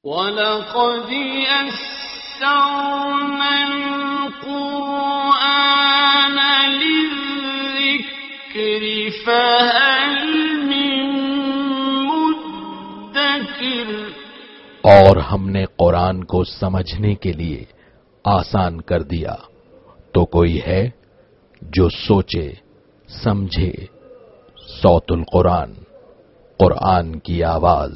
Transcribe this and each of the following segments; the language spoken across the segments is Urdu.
وَلَقَدْ يَسَّرْنَا الْقُرْآنَ لِلذِّكْرِ فَهَلْ مِن مُّدَّكِرٍ، اور ہم نے قرآن کو سمجھنے کے لیے آسان کر دیا، تو کوئی ہے جو سوچے سمجھے۔ صوت القرآن، قرآن کی آواز۔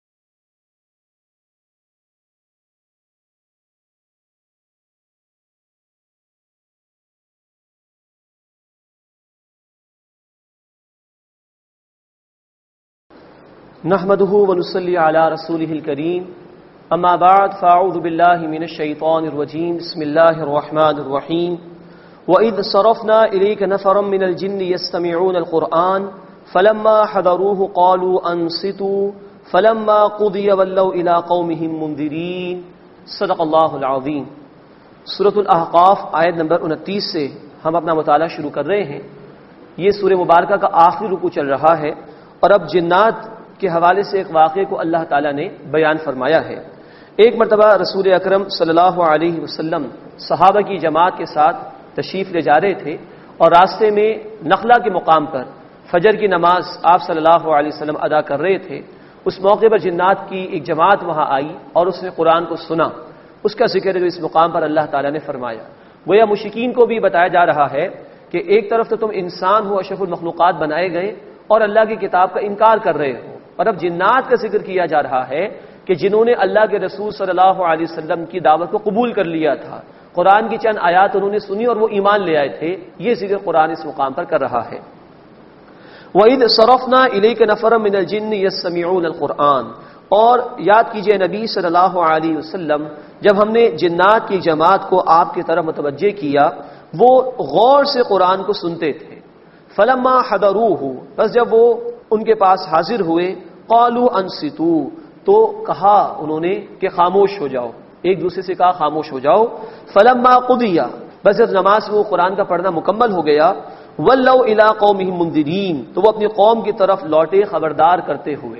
نحمده ونصلي على رسوله الكريم، اما بعد فاعوذ بالله من الشيطان الرجيم، بسم الله الرحمن الرحيم۔ وَإِذْ صَرَفْنَا إِلَيْكَ نَفَرًا مِنَ الْجِنِّ يَسْتَمِعُونَ الْقُرْآنَ فَلَمَّا حَضَرُوهُ قَالُوا أَنصِتُوا فَلَمَّا قُضِيَ وَلَّوْا إِلَى قَوْمِهِمْ مُنذِرِينَ۔ صدق اللہ العظیم۔ سورۃ الاحقاف آیت نمبر 29 سے ہم اپنا مطالعہ شروع کر رہے ہیں۔ یہ سورہ مبارکہ کا آخری رکوع چل رہا ہے، اور اب جنات کے حوالے سے ایک واقعے کو اللہ تعالیٰ نے بیان فرمایا ہے۔ ایک مرتبہ رسول اکرم صلی اللہ علیہ وسلم صحابہ کی جماعت کے ساتھ تشریف لے جا رہے تھے، اور راستے میں نخلا کے مقام پر فجر کی نماز آپ صلی اللہ علیہ وسلم ادا کر رہے تھے۔ اس موقع پر جنات کی ایک جماعت وہاں آئی اور اس نے قرآن کو سنا۔ اس کا ذکر جو اس مقام پر اللہ تعالیٰ نے فرمایا، گویا مشرکین کو بھی بتایا جا رہا ہے کہ ایک طرف تو تم انسان ہو، اشرف المخلوقات بنائے گئے، اور اللہ کی کتاب کا انکار کر رہے ہو، اور اب جنات کا ذکر کیا جا رہا ہے کہ جنہوں نے اللہ کے رسول صلی اللہ علیہ وسلم کی دعوت کو قبول کر لیا تھا، قرآن کی چند آیات انہوں نے سنی اور وہ ایمان لے آئے تھے۔ یہ ذکر قرآن اس مقام پر کر رہا ہے۔ وَإِذْ صَرَفْنَا إِلَيْكَ نَفَرًا مِنَ الْجِنِّ يَسْتَمِعُونَ الْقُرْآنَ، اور یاد کیجئے نبی صلی اللہ علیہ وسلم، جب ہم نے جنات کی جماعت کو آپ کی طرف متوجہ کیا، وہ غور سے قرآن کو سنتے تھے۔ فَلَمَّا حَضَرُوهُ، بس جب وہ ان کے پاس حاضر ہوئے، قَالُوا أَنصِتُوا، تو کہا انہوں نے کہ خاموش ہو جاؤ، ایک دوسرے سے کہا خاموش ہو جاؤ۔ فَلَمَّا قُضِيَ، بس جب نماز وہ قرآن کا پڑھنا مکمل ہو گیا، وَلَّوْا إِلَىٰ قَوْمِهِمْ مُنذِرِينَ، تو وہ اپنی قوم کی طرف لوٹے خبردار کرتے ہوئے۔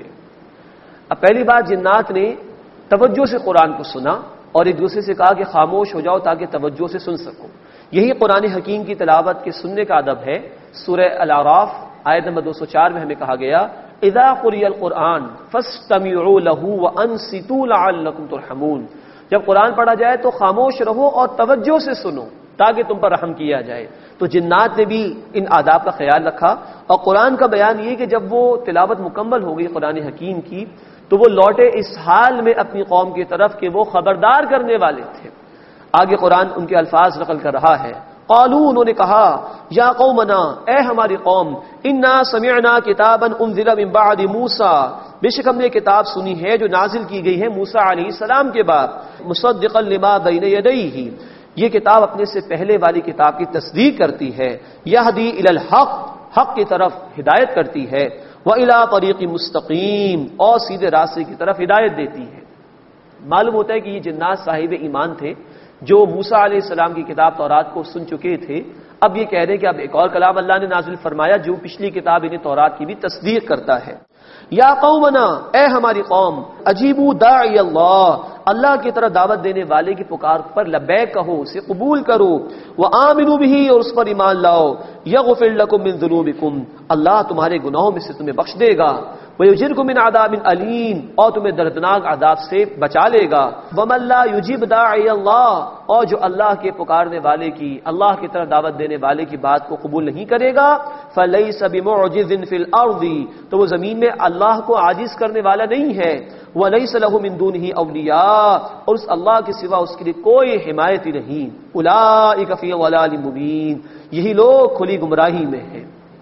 اب پہلی بات، جنات نے توجہ سے قرآن کو سنا اور ایک دوسرے سے کہا کہ خاموش ہو جاؤ تاکہ توجہ سے سن سکو۔ یہی قرآن حکیم کی تلاوت کے سننے کا ادب ہے۔ سورہ الاعراف آیت نمبر 204 میں ہمیں کہا گیا، اذا قرئ القرآن فاستمعوا له وانصتوا لعلكم ترحمون، جب قرآن پڑھا جائے تو خاموش رہو اور توجہ سے سنو تاکہ تم پر رحم کیا جائے۔ تو جنات نے بھی ان آداب کا خیال رکھا، اور قرآن کا بیان یہ کہ جب وہ تلاوت مکمل ہو گئی قرآن حکیم کی، تو وہ لوٹے اس حال میں اپنی قوم کی طرف کہ وہ خبردار کرنے والے تھے۔ آگے قرآن ان کے الفاظ نقل کر رہا ہے، قالوا، انہوں نے کہا، یا قومنا، اے ہماری قوم، انا سمعنا کتابا انزل من بعد موسیٰ، بے شک ہم نے کتاب سنی ہے جو نازل کی گئی ہے موسیٰ علیہ السلام کے بعد، مصدقا لما بین یدیہ، یہ کتاب اپنے سے پہلے والی کتاب کی تصدیق کرتی ہے، یہدی الی الحق، حق کی طرف ہدایت کرتی ہے، وَإِلَىٰ طَرِیقٍ مُسْتَقِیمٍ، اور سیدھے راستے کی طرف ہدایت دیتی ہے۔ معلوم ہوتا ہے کہ یہ جنات صاحب ایمان تھے جو موسیٰ علیہ السلام کی کتاب تورات کو سن چکے تھے۔ اب یہ کہہ رہے ہیں کہ اب ایک اور کلام اللہ نے نازل فرمایا جو پچھلی کتاب انہیں تورات کی بھی تصدیق کرتا ہے۔ یا قومنا، اے ہماری قوم، اجیبوا داعی اللہ، اللہ کی طرف دعوت دینے والے کی پکار پر لبیک کہو، اسے قبول کرو، وآمنوا بہ، اور اس پر ایمان لاؤ، یغفر لکم من ذنوبکم، اللہ تمہارے گناہوں میں سے تمہیں بخش دے گا، وَيُجِرْكُم مِّنْ عَذَابٍ أَلِيمٍ، اور تمہیں دردناک عذاب سے بچا لے گا، وَمَن لَّا يُجِبْ دَاعِيَ اللَّهِ، اور جو اللہ کے پکارنے والے کی، اللہ کی طرف دعوت دینے والے کی بات کو قبول نہیں کرے گا، فَلَيْسَ بِمُعْجِزٍ فِي الْأَرْضِ، تو وہ زمین میں اللہ کو عاجز کرنے والا نہیں ہے، وَلَيْسَ لَهُ مِن دُونِهِ أَوْلِيَاء، اور اس اللہ کے سوا اس کے لیے کوئی حمایتی نہیں، أُولَٰئِكَ فِي ضَلَالٍ مُّبِينٍ، یہی لوگ کھلی گمراہی میں ہیں۔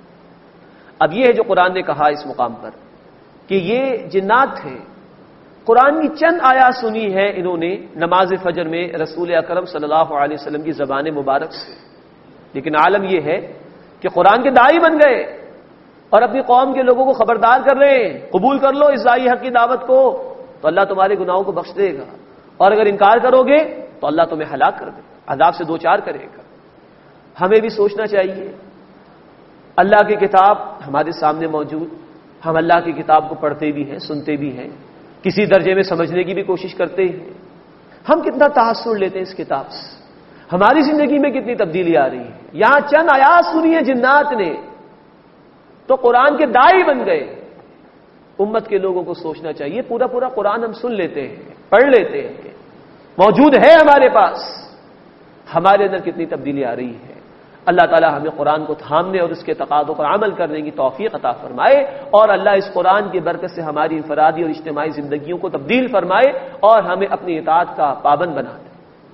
اب یہ ہے جو قرآن نے کہا اس مقام پر کہ یہ جنات تھے، قرآن کی چند آیات سنی ہے انہوں نے نماز فجر میں رسول اکرم صلی اللہ علیہ وسلم کی زبان مبارک سے، لیکن عالم یہ ہے کہ قرآن کے داعی بن گئے اور اپنی قوم کے لوگوں کو خبردار کر رہے ہیں، قبول کر لو اس داعی حق کی دعوت کو تو اللہ تمہارے گناہوں کو بخش دے گا، اور اگر انکار کرو گے تو اللہ تمہیں ہلاک کر دے گا، عذاب سے دوچار کرے گا۔ ہمیں بھی سوچنا چاہیے، اللہ کی کتاب ہمارے سامنے موجود، ہم اللہ کی کتاب کو پڑھتے بھی ہیں، سنتے بھی ہیں، کسی درجے میں سمجھنے کی بھی کوشش کرتے ہیں. ہم کتنا تاثر لیتے ہیں اس کتاب سے، ہماری زندگی میں کتنی تبدیلی آ رہی ہے. یہاں چند آیات سنی ہے جنات نے تو قرآن کے داعی بن گئے. امت کے لوگوں کو سوچنا چاہیے، پورا قرآن ہم سن لیتے ہیں، پڑھ لیتے ہیں، موجود ہے ہمارے پاس، ہمارے اندر کتنی تبدیلی آ رہی ہے. اللہ تعالی ہمیں قرآن کو تھامنے اور اس کے تقاضوں پر عمل کرنے کی توفیق عطا فرمائے، اور اللہ اس قرآن کی برکت سے ہماری انفرادی اور اجتماعی زندگیوں کو تبدیل فرمائے اور ہمیں اپنی اطاعت کا پابند بنا دے.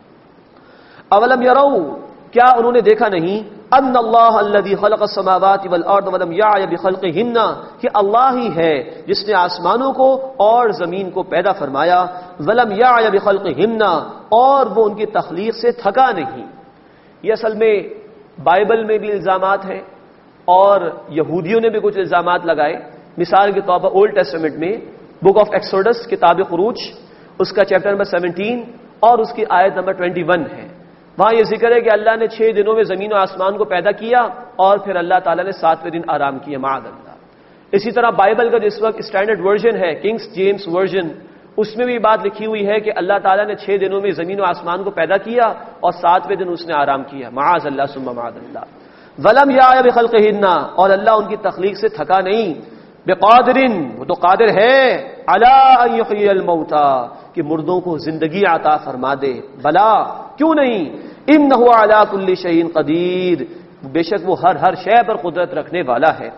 اولم یروا، کیا انہوں نے دیکھا نہیں، ان اللہ الذی خلق السماوات والارض ولم یعی بخلقہن، کہ اللہ ہی ہے جس نے آسمانوں کو اور زمین کو پیدا فرمایا، ولم یعی بخلقہن، اور وہ ان کی تخلیق سے تھکا نہیں. یہ اصل میں بائبل میں بھی الزامات ہیں اور یہودیوں نے بھی کچھ الزامات لگائے. مثال کے طور پر اولڈ ٹیسٹمنٹ میں بک آف ایکسوڈس، کتاب خروج، اس کا چیپٹر نمبر 17 اور اس کی آیت نمبر 21 ہے. وہاں یہ ذکر ہے کہ اللہ نے 6 دنوں میں زمین و آسمان کو پیدا کیا اور پھر اللہ تعالیٰ نے 7ویں دن آرام کیا، معاذ اللہ. اسی طرح بائبل کا جس وقت اسٹینڈرڈ ورژن ہے، کنگس جیمس ورژن، اس میں بھی بات لکھی ہوئی ہے کہ اللہ تعالیٰ نے 6 دنوں میں زمین و آسمان کو پیدا کیا اور 7ویں دن اس نے آرام کیا، معاذ اللہ ثم معاذ اللہ. ولم یعی بخلقہن، اور اللہ ان کی تخلیق سے تھکا نہیں. بقادر، وہ تو قادر ہے، علی ان یحیی الموتى، کہ مردوں کو زندگی عطا فرما دے. بلا، کیوں نہیں، انہ علی کل شیء قدیر، بے شک وہ ہر شے پر قدرت رکھنے والا ہے.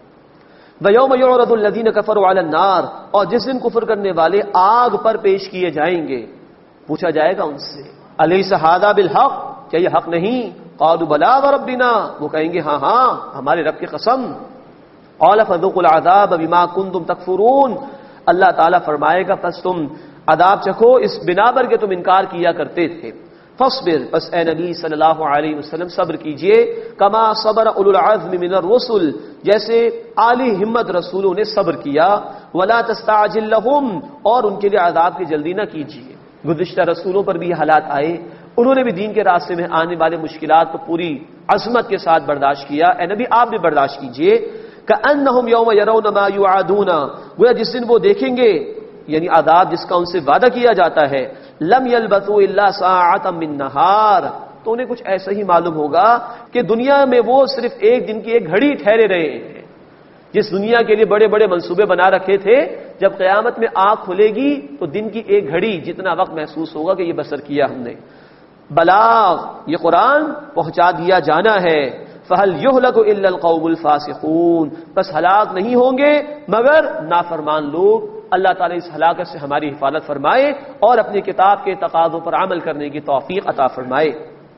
وَيَوْمَ يُعْرَضُ الَّذِينَ كَفَرُوا عَلَى النَّارِ، اور جس دن کفر کرنے والے آگ پر پیش کیے جائیں گے، پوچھا جائے گا ان سے، أَلَيْسَ هَذَا بِالْحَقِّ، کیا یہ حق نہیں؟ قَالُوا بَلَىٰ وَرَبِّنَا، وہ کہیں گے ہاں ہمارے رب کی قسم. قَالَ فَذُوقُوا الْعَذَابَ بِمَا كُنتُمْ تَكْفُرُونَ، اللہ تعالیٰ فرمائے گا پس تم عذاب چکھو اس بنا پر کہ تم انکار کیا کرتے تھے. فاصبر، پس اے نبی صلی اللہ علیہ وسلم صبر کیجئے، کما صبر اولو العزم من الرسل، جیسے عالی ہمت رسولوں نے صبر کیا. ولا تستعجل لهم، اور ان کے لیے عذاب کی جلدی نہ کیجیے. گزشتہ رسولوں پر بھی یہ حالات آئے، انہوں نے بھی دین کے راستے میں آنے والے مشکلات کو پوری عظمت کے ساتھ برداشت کیا. اے نبی آپ بھی برداشت کیجئے. کأنہم یوم یرون ما یوعدون، گویا جس دن وہ دیکھیں گے یعنی عذاب جس کا ان سے وعدہ کیا جاتا ہے، لم یلبثوا الا ساعۃ من نہار، تو انہیں کچھ ایسا ہی معلوم ہوگا کہ دنیا میں وہ صرف ایک دن کی ایک گھڑی ٹھہرے رہے ہیں. جس دنیا کے لیے بڑے بڑے منصوبے بنا رکھے تھے، جب قیامت میں آنکھ کھلے گی تو دن کی ایک گھڑی جتنا وقت محسوس ہوگا کہ یہ بسر کیا ہم نے. بلاغ، یہ قرآن پہنچا دیا جانا ہے. فَهَلْ يُهْلَكُ إِلَّا الْقَوْمُ الْفَاسِقُونَ، بس ہلاک نہیں ہوں گے مگر نافرمان لوگ. اللہ تعالیٰ اس ہلاکت سے ہماری حفاظت فرمائے اور اپنی کتاب کے تقاضوں پر عمل کرنے کی توفیق عطا فرمائے.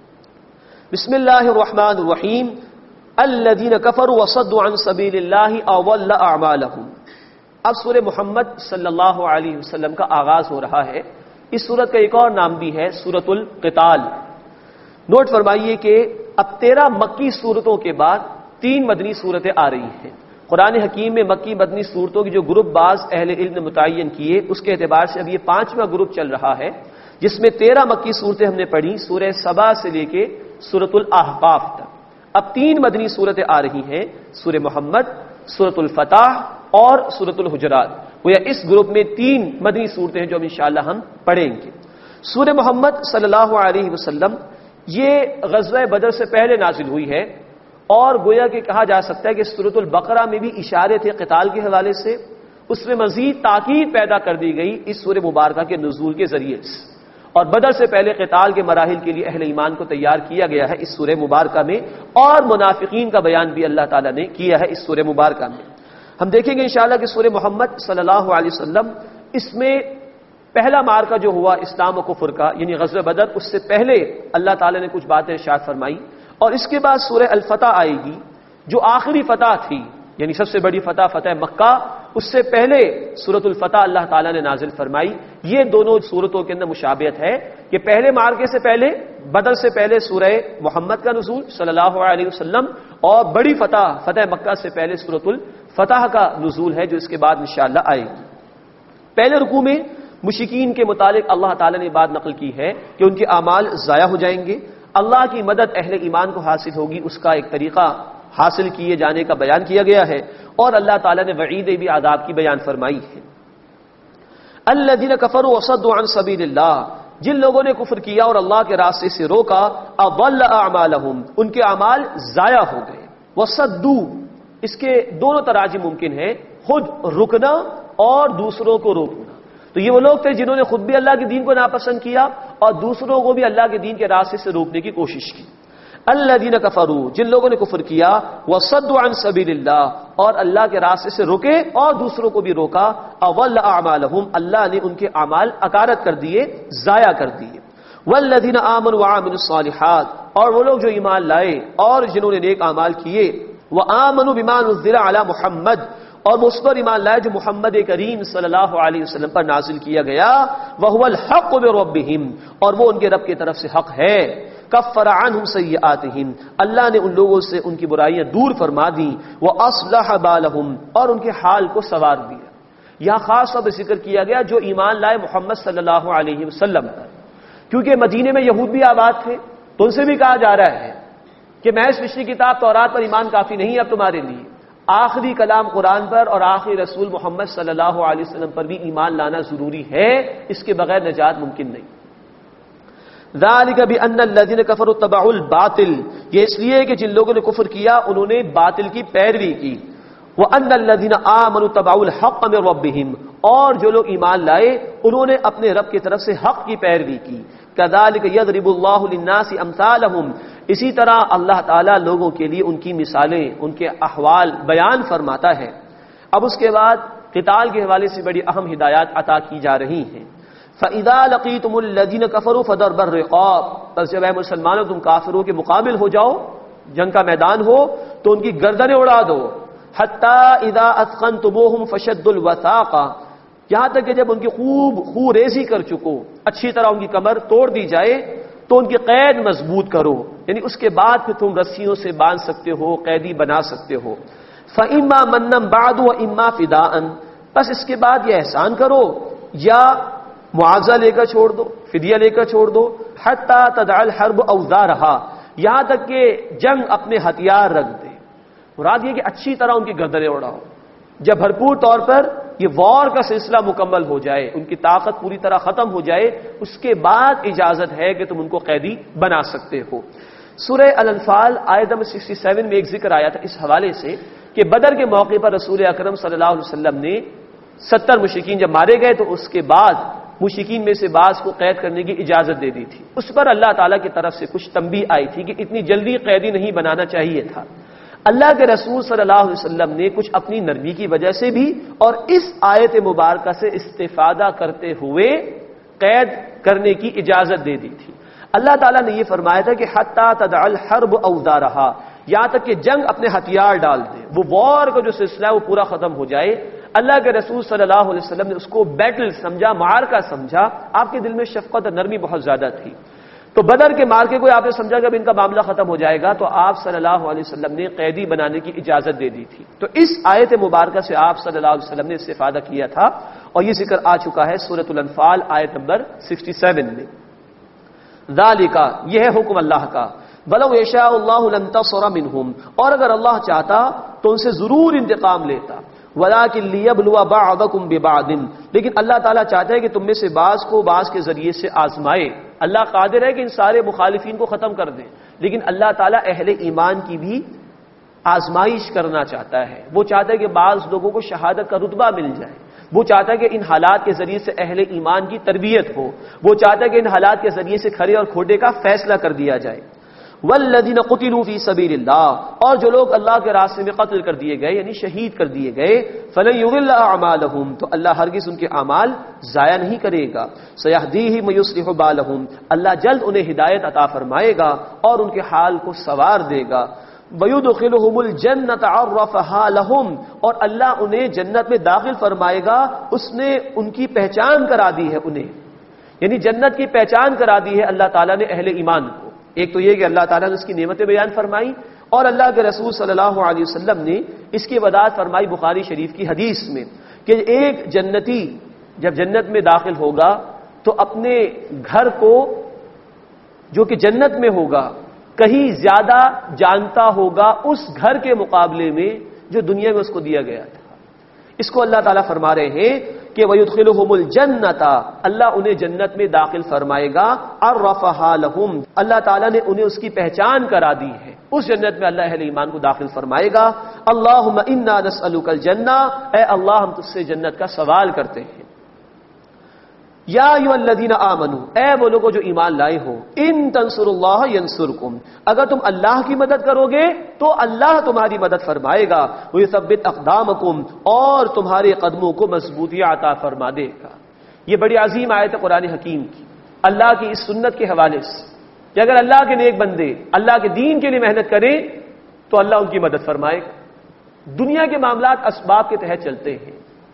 بسم اللہ الرحمن الرحیم. الذین کفروا وصدوا عن سبیل اللہ اضل اعمالهم. اب سورہ محمد صلی اللہ علیہ وسلم کا آغاز ہو رہا ہے. اس سورت کا ایک اور نام بھی ہے سورۃ القتال. نوٹ فرمائیے کہ اب 13 مکی سورتوں کے بعد 3 مدنی سورتیں آ رہی ہیں. قرآن حکیم میں مکی مدنی صورتوں کی جو گروپ بعض اہل علم نے متعین کیے، اس کے اعتبار سے اب یہ 5واں گروپ چل رہا ہے، جس میں 13 مکی صورتیں ہم نے پڑھی، سورہ سبا سے لے کے سورۃ الاحقاف تک. اب 3 مدنی صورتیں آ رہی ہیں، سورہ محمد، سورۃ الفتح اور سورۃ الحجرات. گویا اس گروپ میں 3 مدنی صورتیں ہیں جو انشاءاللہ ہم پڑھیں گے. سورہ محمد صلی اللہ علیہ وسلم یہ غزوہ بدر سے پہلے نازل ہوئی ہے، اور گویا کہ کہا جا سکتا ہے کہ سورۃ البقرہ میں بھی اشارے تھے قتال کے حوالے سے، اس میں مزید تاکید پیدا کر دی گئی اس سورہ مبارکہ کے نزول کے ذریعے سے. اور بدر سے پہلے قتال کے مراحل کے لیے اہل ایمان کو تیار کیا گیا ہے اس سورہ مبارکہ میں، اور منافقین کا بیان بھی اللہ تعالیٰ نے کیا ہے اس سورہ مبارکہ میں. ہم دیکھیں گے انشاءاللہ کہ سورہ محمد صلی اللہ علیہ وسلم، اس میں پہلا معرکہ جو ہوا اسلام و کفر کا یعنی غزوہ بدر، اس سے پہلے اللہ تعالیٰ نے کچھ باتیں ارشاد فرمائی، اور اس کے بعد سورہ الفتح آئے گی جو آخری فتح تھی، یعنی سب سے بڑی فتح فتح مکہ. اس سے پہلے سورۃ الفتح اللہ تعالیٰ نے نازل فرمائی. یہ دونوں صورتوں کے اندر مشابہت ہے کہ پہلے معرکے سے پہلے، بدر سے پہلے سورہ محمد کا نزول صلی اللہ علیہ وسلم، اور بڑی فتح فتح مکہ سے پہلے سورۃ الفتح کا نزول ہے جو اس کے بعد انشاءاللہ آئے گی. پہلے رکوع میں مشرکین کے متعلق اللہ تعالیٰ نے بات نقل کی ہے کہ ان کے اعمال ضائع ہو جائیں گے، اللہ کی مدد اہل ایمان کو حاصل ہوگی، اس کا ایک طریقہ حاصل کیے جانے کا بیان کیا گیا ہے، اور اللہ تعالیٰ نے وعید بھی عذاب کی بیان فرمائی ہے. الذین کفروا وصدوا عن سبیل اللہ، جن لوگوں نے کفر کیا اور اللہ کے راستے سے روکا، اضل اعمالہم، ان کے اعمال ضائع ہو گئے. وصدوا، اس کے دونوں تراجم ممکن ہیں، خود رکنا اور دوسروں کو روکنا. تو یہ وہ لوگ تھے جنہوں نے خود بھی اللہ کے دین کو ناپسند کیا اور دوسروں کو بھی اللہ کے دین کے راستے سے روکنے کی کوشش کی. الذین کفروا، جن لوگوں نے کفر کیا، وصدوا عن سبیل اللہ، اور اللہ کے راستے سے روکے اور دوسروں کو بھی روکا، اضل اعمالہم، اللہ نے ان کے اعمال اکارت کر دیے، ضائع کر دیے. والذین آمنوا وعملوا الصالحات، اور وہ لوگ جو ایمان لائے اور جنہوں نے نیک اعمال کیے، وآمنوا بما نزل علی محمد، اور وہ اس پر ایمان لائے جو محمد کریم صلی اللہ علیہ وسلم پر نازل کیا گیا، وہو الحق من ربہم، اور وہ ان کے رب کی طرف سے حق ہے. کفر عنہم سیئاتہم، اللہ نے ان لوگوں سے ان کی برائیاں دور فرما دیں. واصلح بالہم، اور ان کے حال کو سنوار دیا. یہاں خاص طور پر ذکر کیا گیا جو ایمان لائے محمد صلی اللہ علیہ وسلم پر، کیونکہ مدینے میں یہود بھی آباد تھے، تو ان سے بھی کہا جا رہا ہے کہ محض پچھلی کتاب تورات پر ایمان کافی نہیں ہے اب تمہارے لیے، آخری کلام قرآن پر اور آخری رسول محمد صلی اللہ علیہ وسلم پر بھی ایمان لانا ضروری ہے، اس کے بغیر نجات ممکن نہیں. ذالک بان الذین کفروا اتبعوا الباطل، یہ اس لیے کہ جن لوگوں نے کفر کیا انہوں نے باطل کی پیروی کی. وان الذین آمنوا اتبعوا الحق من ربہم، اور جو لوگ ایمان لائے انہوں نے اپنے رب کی طرف سے حق کی پیروی کی. کذالک یضرب اللہ للناس امثالہم، اسی طرح اللہ تعالیٰ لوگوں کے لیے ان کی مثالیں، ان کے احوال بیان فرماتا ہے. اب اس کے بعد قتال کے حوالے سے بڑی اہم ہدایات عطا کی جا رہی ہیں. فَإِذَا لَقِيتُمُ الَّذِينَ كَفَرُوا فَضَرْبَ الرِّقَابِ، بس جب اے مسلمانوں تم کافروں کے مقابل ہو جاؤ، جنگ کا میدان ہو تو ان کی گردنیں اڑا دو. حَتَّى إِذَا أَثْخَنْتُمُوهُمْ فَشَدُّوا الْوَثَاقَ، یہاں تک کہ جب ان کی خوب ریزی کر چکو، اچھی طرح ان کی کمر توڑ دی جائے تو ان کی قید مضبوط کرو، یعنی اس کے بعد پھر تم رسیوں سے باندھ سکتے ہو، قیدی بنا سکتے ہو. فَإِمَّا مَنًّا بَعْدُ وَإِمَّا فِدَاءً، بس اس کے بعد یہ احسان کرو یا معاوضہ لے کر چھوڑ دو، فدیہ لے کر چھوڑ دو. حتی تدع الحرب اوزارہا، یہاں تک کہ جنگ اپنے ہتھیار رکھ دے. مراد یہ کہ اچھی طرح ان کی گردنیں اڑاؤ. جب بھرپور طور پر یہ وار کا سلسلہ مکمل ہو جائے، ان کی طاقت پوری طرح ختم ہو جائے، اس کے بعد اجازت ہے کہ تم ان کو قیدی بنا سکتے ہو. سورہ الانفال آیت نمبر 67 میں ایک ذکر آیا تھا اس حوالے سے کہ بدر کے موقع پر رسول اکرم صلی اللہ علیہ وسلم نے 70 مشرکین جب مارے گئے تو اس کے بعد مشرکین میں سے بعض کو قید کرنے کی اجازت دے دی تھی. اس پر اللہ تعالیٰ کی طرف سے کچھ تنبیہ آئی تھی کہ اتنی جلدی قیدی نہیں بنانا چاہیے تھا. اللہ کے رسول صلی اللہ علیہ وسلم نے کچھ اپنی نرمی کی وجہ سے بھی اور اس آیت مبارکہ سے استفادہ کرتے ہوئے قید کرنے کی اجازت دے دی تھی. اللہ تعالیٰ نے یہ فرمایا تھا کہ حتی تدع الحرب اوزارہا، یہاں تک کہ جنگ اپنے ہتھیار ڈال دے، وہ وار کا جو سلسلہ ہے وہ پورا ختم ہو جائے. اللہ کے رسول صلی اللہ علیہ وسلم نے اس کو بیٹل سمجھا، معرکہ سمجھا. آپ کے دل میں شفقت اور نرمی بہت زیادہ تھی. تو بدر کے مارکے کو آپ نے سمجھا کہ اب ان کا معاملہ ختم ہو جائے گا، تو آپ صلی اللہ علیہ وسلم نے قیدی بنانے کی اجازت دے دی تھی. تو اس آیت مبارکہ سے آپ صلی اللہ علیہ وسلم نے استفادہ کیا تھا اور یہ ذکر آ چکا ہے سورۃ الانفال آیت نمبر 67 میں. ذالک، یہ ہے حکم اللہ کا. وَلَوْ يَشَاءُ اللَّهُ لَانتَصَرَ مِنْهُمْ، اور اگر اللہ چاہتا تو ان سے ضرور انتقام لیتا. وَلَٰكِن لِيَبْلُوَ بَعْضَكُم بِبَعْضٍ، لیکن اللہ تعالیٰ چاہتا ہے کہ تم میں سے بعض کو بعض کے ذریعے سے آزمائے. اللہ قادر ہے کہ ان سارے مخالفین کو ختم کر دیں، لیکن اللہ تعالیٰ اہل ایمان کی بھی آزمائش کرنا چاہتا ہے. وہ چاہتا ہے کہ بعض لوگوں کو شہادت کا رتبہ مل جائے. وہ چاہتا ہے کہ ان حالات کے ذریعے سے اہل ایمان کی تربیت ہو. وہ چاہتا ہے کہ ان حالات کے ذریعے سے کھرے اور کھوٹے کا فیصلہ کر دیا جائے. والذین قتلوا فی سبیل اللہ، اور جو لوگ اللہ کے راستے میں قتل کر دیے گئے یعنی شہید کر دیے گئے، فلن یضل اعمالہم، تو اللہ ہرگز ان کے اعمال ضائع نہیں کرے گا. سیہدیہم ویصلح بالہم، اللہ جلد انہیں ہدایت عطا فرمائے گا اور ان کے حال کو سنوار دے گا. وَيُدْخِلُهُمُ الْجَنَّةَ عَرَّفَهَا لَهُمْ، اور اللہ انہیں جنت میں داخل فرمائے گا، اس نے ان کی پہچان کرا دی ہے انہیں، یعنی جنت کی پہچان کرا دی ہے اللہ تعالیٰ نے اہل ایمان کو. ایک تو یہ کہ اللہ تعالیٰ نے اس کی نعمتیں بیان فرمائی اور اللہ کے رسول صلی اللہ علیہ وسلم نے اس کی وضاحت فرمائی بخاری شریف کی حدیث میں کہ ایک جنتی جب جنت میں داخل ہوگا تو اپنے گھر کو جو کہ جنت میں ہوگا کہیں زیادہ جانتا ہوگا اس گھر کے مقابلے میں جو دنیا میں اس کو دیا گیا تھا. اس کو اللہ تعالیٰ فرما رہے ہیں کہ وَيُدْخِلُهُمُ الْجَنَّةَ اللہ انہیں جنت میں داخل فرمائے گا، عَرَّفَهَا لَهُمْ اللہ تعالیٰ نے انہیں اس کی پہچان کرا دی ہے، اس جنت میں اللہ اہل ایمان کو داخل فرمائے گا۔ اللہم انا نسألک الجنہ، اے اللہ ہم تجھ سے جنت کا سوال کرتے ہیں۔ یا ایھا الذین آمنوا، اے وہ لوگوں جو ایمان لائے ہو، ان تنصروا اللہ ینصرکم، اگر تم اللہ کی مدد کرو گے تو اللہ تمہاری مدد فرمائے گا، ویثبت اقدامکم اور تمہارے قدموں کو مضبوطی عطا فرما دے گا۔ یہ بڑی عظیم آیت ہے قرآن حکیم کی، اللہ کی اس سنت کے حوالے سے کہ اگر اللہ کے نیک بندے اللہ کے دین کے لیے محنت کریں تو اللہ ان کی مدد فرمائے گا۔ دنیا کے معاملات اسباب کے تحت چلتے ہیں،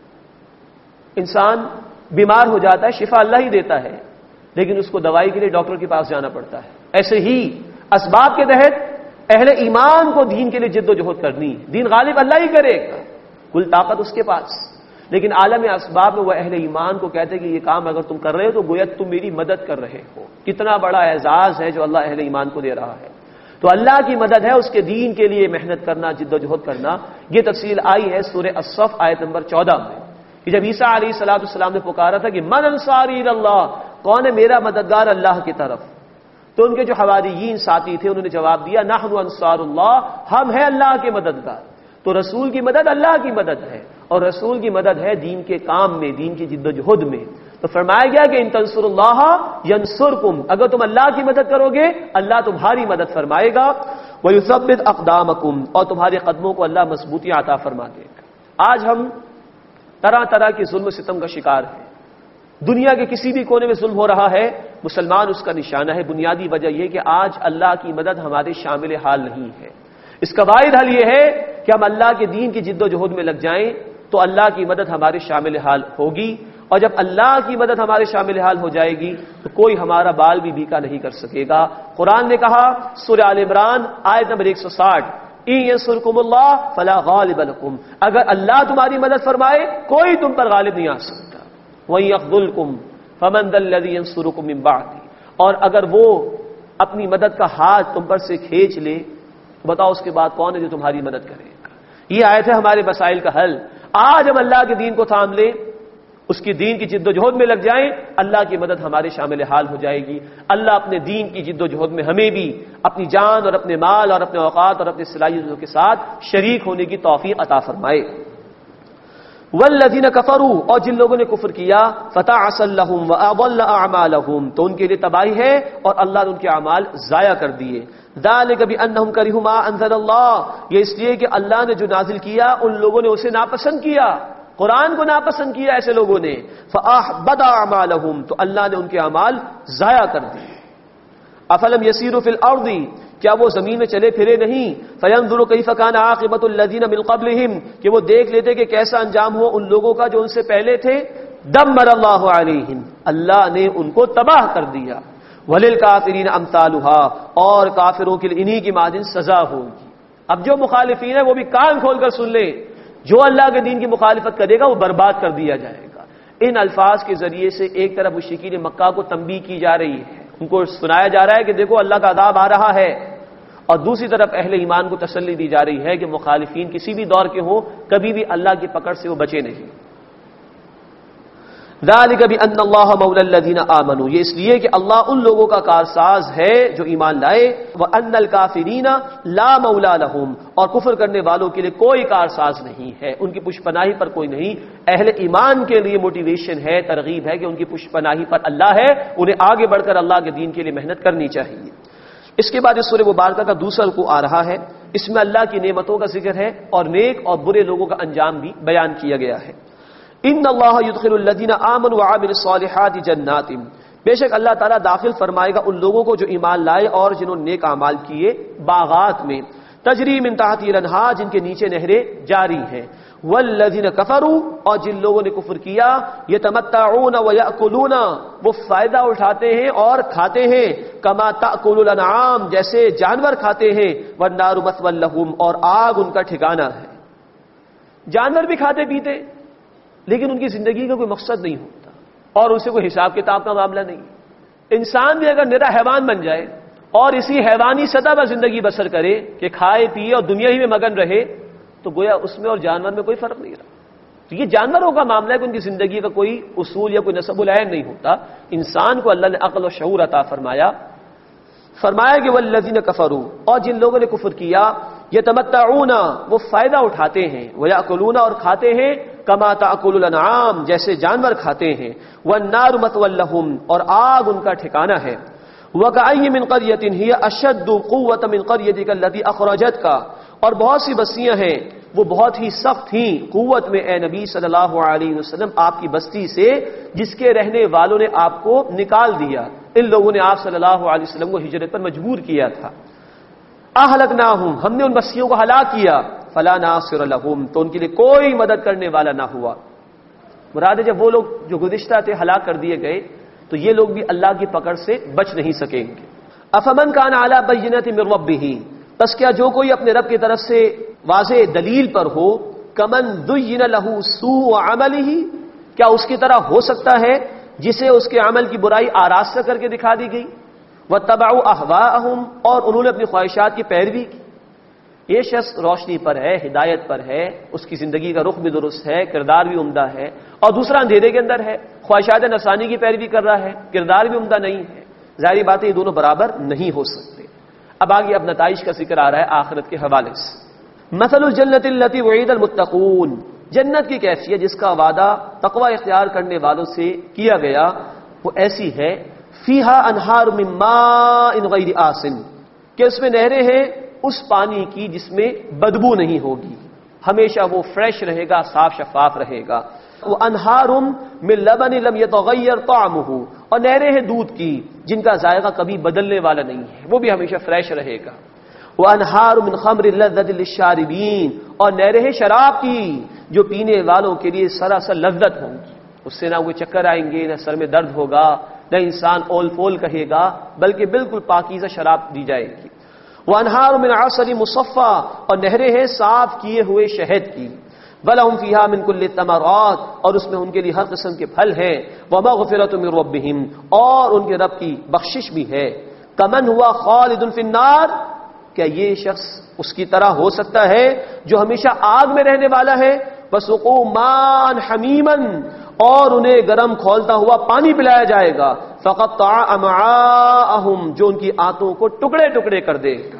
انسان بیمار ہو جاتا ہے، شفا اللہ ہی دیتا ہے، لیکن اس کو دوائی کے لیے ڈاکٹر کے پاس جانا پڑتا ہے۔ ایسے ہی اسباب کے تحت اہل ایمان کو دین کے لیے جد و جہد کرنی ہے، دین غالب اللہ ہی کرے گا، کل طاقت اس کے پاس، لیکن عالم اسباب میں وہ اہل ایمان کو کہتے ہیں کہ یہ کام اگر تم کر رہے ہو تو گویا تم میری مدد کر رہے ہو۔ کتنا بڑا اعزاز ہے جو اللہ اہل ایمان کو دے رہا ہے۔ تو اللہ کی مدد ہے اس کے دین کے لیے محنت کرنا، جد و جہد کرنا۔ یہ تفصیل آئی ہے سورہ الصف آیت نمبر 14 میں کہ جب عیسیٰ علیہ السلام نے پکارا تھا کہ من انصاری اللہ، کون ہے میرا مددگار اللہ کی طرف، تو ان کے جو حواریین ساتھی تھے انہوں نے جواب دیا نحن انصار اللہ، ہم ہیں اللہ کے مددگار۔ تو رسول کی مدد اللہ کی مدد ہے، اور رسول کی مدد ہے دین کے کام میں، دین کی جد و جہد میں۔ تو فرمایا گیا کہ ان تنصروا اللہ ینصرکم، اگر تم اللہ کی مدد کرو گے اللہ تمہاری مدد فرمائے گا، ویثبت اقدامکم اور تمہارے قدموں کو اللہ مضبوطی عطا فرما دے گا۔ آج ہم طرح طرح کے ظلم و ستم کا شکار ہے، دنیا کے کسی بھی کونے میں ظلم ہو رہا ہے، مسلمان اس کا نشانہ ہے۔ بنیادی وجہ یہ کہ آج اللہ کی مدد ہمارے شامل حال نہیں ہے۔ اس کا واحد حل یہ ہے کہ ہم اللہ کے دین کی جد و جہد میں لگ جائیں تو اللہ کی مدد ہمارے شامل حال ہوگی، اور جب اللہ کی مدد ہمارے شامل حال ہو جائے گی تو کوئی ہمارا بال بھی بھیکا نہیں کر سکے گا۔ قرآن نے کہا سورہ آل عمران آیت نمبر 160 ان ینصرکم اللہ فلا غالب لکم، اگر اللہ تمہاری مدد فرمائے کوئی تم پر غالب نہیں آ سکتا، وَإِن يَخْذُلْكُمْ فَمَنْ ذَا الَّذِي يَنصُرُكُم مِّن بَعْدِهِ، اور اگر وہ اپنی مدد کا ہاتھ تم پر سے کھینچ لے تو بتاؤ اس کے بعد کون ہے جو تمہاری مدد کرے گا۔ یہ آیت ہے ہمارے مسائل کا حل۔ آج ہم اللہ کے دین کو تھام لیں، اس کی دین کی جد و جہد میں لگ جائیں، اللہ کی مدد ہمارے شامل حال ہو جائے گی۔ اللہ اپنے دین کی جد و جہد میں ہمیں بھی اپنی جان اور اپنے مال اور اپنے اوقات اور اپنی صلاحیتوں کے ساتھ شریک ہونے کی توفیق عطا فرمائے۔ والذین کفروا، اور جن لوگوں نے کفر کیا، فتعسا لهم واضل اعمالهم، تو ان کے لیے تباہی ہے اور اللہ نے ان کے اعمال ضائع کر دیے۔ ذالک بانہم کرہوا ما انزل اللہ، یہ اس لیے کہ اللہ نے جو نازل کیا ان لوگوں نے اسے ناپسند کیا، قرآن کو ناپسند کیا ایسے لوگوں نے، فاحبط اعمالهم، تو اللہ نے ان کے اعمال ضائع کر دیے۔ افلم یسیروا فی الارض، کیا وہ زمین میں چلے پھرے نہیں، فینظروا کیف کان عاقبۃ الذین من قبلہم، کہ وہ دیکھ لیتے کہ کیسا انجام ہوا ان لوگوں کا جو ان سے پہلے تھے، دمر اللہ علیہم، اللہ نے ان کو تباہ کر دیا، وللکافرین امثالھا، اور کافروں کے لیے انہی کی مانند سزا ہوگی۔ اب جو مخالفین ہیں وہ بھی کان کھول کر سن لیں، جو اللہ کے دین کی مخالفت کرے گا وہ برباد کر دیا جائے گا۔ ان الفاظ کے ذریعے سے ایک طرف مشرکین مکہ کو تنبیہ کی جا رہی ہے، ان کو سنایا جا رہا ہے کہ دیکھو اللہ کا عذاب آ رہا ہے، اور دوسری طرف اہل ایمان کو تسلی دی جا رہی ہے کہ مخالفین کسی بھی دور کے ہوں کبھی بھی اللہ کی پکڑ سے وہ بچے نہیں۔ ذالک بان اللہ مولی الذین آمنوا، یہ اس لیے کہ اللہ ان لوگوں کا کارساز ہے جو ایمان لائے، وان الکافرین لا مولی لہم، اور کفر کرنے والوں کے لیے کوئی کارساز نہیں ہے، ان کی پشت پناہی پر کوئی نہیں۔ اہل ایمان کے لیے موٹیویشن ہے، ترغیب ہے کہ ان کی پشت پناہی پر اللہ ہے، انہیں آگے بڑھ کر اللہ کے دین کے لیے محنت کرنی چاہیے۔ اس کے بعد اس سورہ مبارکہ کا دوسرا رکوع آ رہا ہے، اس میں اللہ کی نعمتوں کا ذکر ہے اور نیک اور برے لوگوں کا انجام بھی بیان کیا گیا ہے۔ ان اللہ یدخل الذین آمنوا وعملوا الصالحات جنات، بے شک اللہ تعالیٰ داخل فرمائے گا ان لوگوں کو جو ایمان لائے اور جنہوں نے نیک اعمال کیے، باغات میں، تجری من تحتها الانہار، جن کے نیچے نہریں جاری ہیں۔ والذین کفروا، اور جن لوگوں نے کفر کیا، یتمتعون ویأکلون، وہ فائدہ اٹھاتے ہیں اور کھاتے ہیں، کما تأکل الانعام، جیسے جانور کھاتے ہیں، والنار مثوی لہم، اور آگ ان کا ٹھکانہ ہے۔ جانور بھی کھاتے پیتے لیکن ان کی زندگی کا کوئی مقصد نہیں ہوتا اور اسے کوئی حساب کتاب کا معاملہ نہیں۔ انسان بھی اگر نرا حیوان بن جائے اور اسی حیوانی سطح پر زندگی بسر کرے کہ کھائے پیے اور دنیا ہی میں مگن رہے، تو گویا اس میں اور جانور میں کوئی فرق نہیں رہا۔ تو یہ جانوروں کا معاملہ ہے کہ ان کی زندگی کا کوئی اصول یا کوئی نسب العین نہیں ہوتا. انسان کو اللہ نے عقل و شعور عطا فرمایا کہ والذین کفروا، اور جن لوگوں نے کفر کیا، یتمتعون، وہ فائدہ اٹھاتے ہیں، ویاکلون، اور کھاتے ہیں، کما تاکل الانعام، جیسے جانور کھاتے ہیں، والنار مثوی لہم، اور آگ ان کا ٹھکانہ ہے. وکأی من قریۃ ہی اشد قوۃ من قریتک التی اخرجتک، اور بہت سی بستیاں ہیں وہ بہت ہی سخت تھیں قوت میں اے نبی صلی اللہ علیہ وسلم آپ کی بستی سے، جس کے رہنے والوں نے آپ کو نکال دیا. ان لوگوں نے آپ صلی اللہ علیہ وسلم کو ہجرت پر مجبور کیا تھا. اہلکناہم، ہم نے ان بستیوں کو ہلاک کیا، فلا ناصر لہم، تو ان کے لیے کوئی مدد کرنے والا نہ ہوا. مراد ہے جب وہ لوگ جو گزشتہ تھے ہلاک کر دیے گئے تو یہ لوگ بھی اللہ کی پکڑ سے بچ نہیں سکیں گے. افمن کان علی بینۃ من ربہ، بس کیا جو کوئی اپنے رب کی طرف سے واضح دلیل پر ہو، کمن زین لہ سوء عملہ، کیا اس کی طرح ہو سکتا ہے جسے اس کے عمل کی برائی آراستہ کر کے دکھا دی گئی. واتبعوا اہواءہم، اور انہوں نے اپنی خواہشات کی پیروی کی. یہ شخص روشنی پر ہے، ہدایت پر ہے، اس کی زندگی کا رخ بھی درست ہے، کردار بھی عمدہ ہے، اور دوسرا اندھیرے کے اندر ہے، خواہشات نفسانی کی پیروی کر رہا ہے، کردار بھی عمدہ نہیں ہے. ظاہری بات ہے یہ دونوں برابر نہیں ہو سکتے. اب آگے اب نتائج کا ذکر آ رہا ہے آخرت کے حوالے سے. مثل الجنت التي وعد المتقون، جنت کی کیفیت جس کا وعدہ تقوی اختیار کرنے والوں سے کیا گیا وہ ایسی ہے، فیہا انہار من ماء غیر آسن، کہ اس میں نہریں ہیں اس پانی کی جس میں بدبو نہیں ہوگی، ہمیشہ وہ فریش رہے گا، صاف شفاف رہے گا. وہ انہار من لبن لم يتغیر طعمہ، اور نہریں ہیں دودھ کی جن کا ذائقہ کبھی بدلنے والا نہیں ہے، وہ بھی ہمیشہ فریش رہے گا. وانہار من خمر لذۃ للشاربین، اور نہریں ہیں شراب کی جو پینے والوں کے لیے سراسر لذت ہوں گی، اس سے نہ کوئی چکر آئیں گے، نہ سر میں درد ہوگا، نہ انسان اول فول کہے گا، بلکہ بالکل پاکیزہ شراب دی جائے گی. وانہار من عسل مصفی، اور نہریں ہیں صاف کیے ہوئے شہد کی. ولہم فیہا من کل الثمرات، اور اس میں ان کے لیے ہر قسم کے پھل ہیں. ومغفرۃ من ربہم، اور ان کے رب کی بخشش بھی ہے. کمن ہوا خالد فی النار، کیا یہ شخص اس کی طرح ہو سکتا ہے جو ہمیشہ آگ میں رہنے والا ہے. وسقوا ماء حمیما، اور انہیں گرم کھولتا ہوا پانی پلایا جائے گا. فقطع امعاءہم، جو ان کی آنتوں کو ٹکڑے ٹکڑے کر دے گا.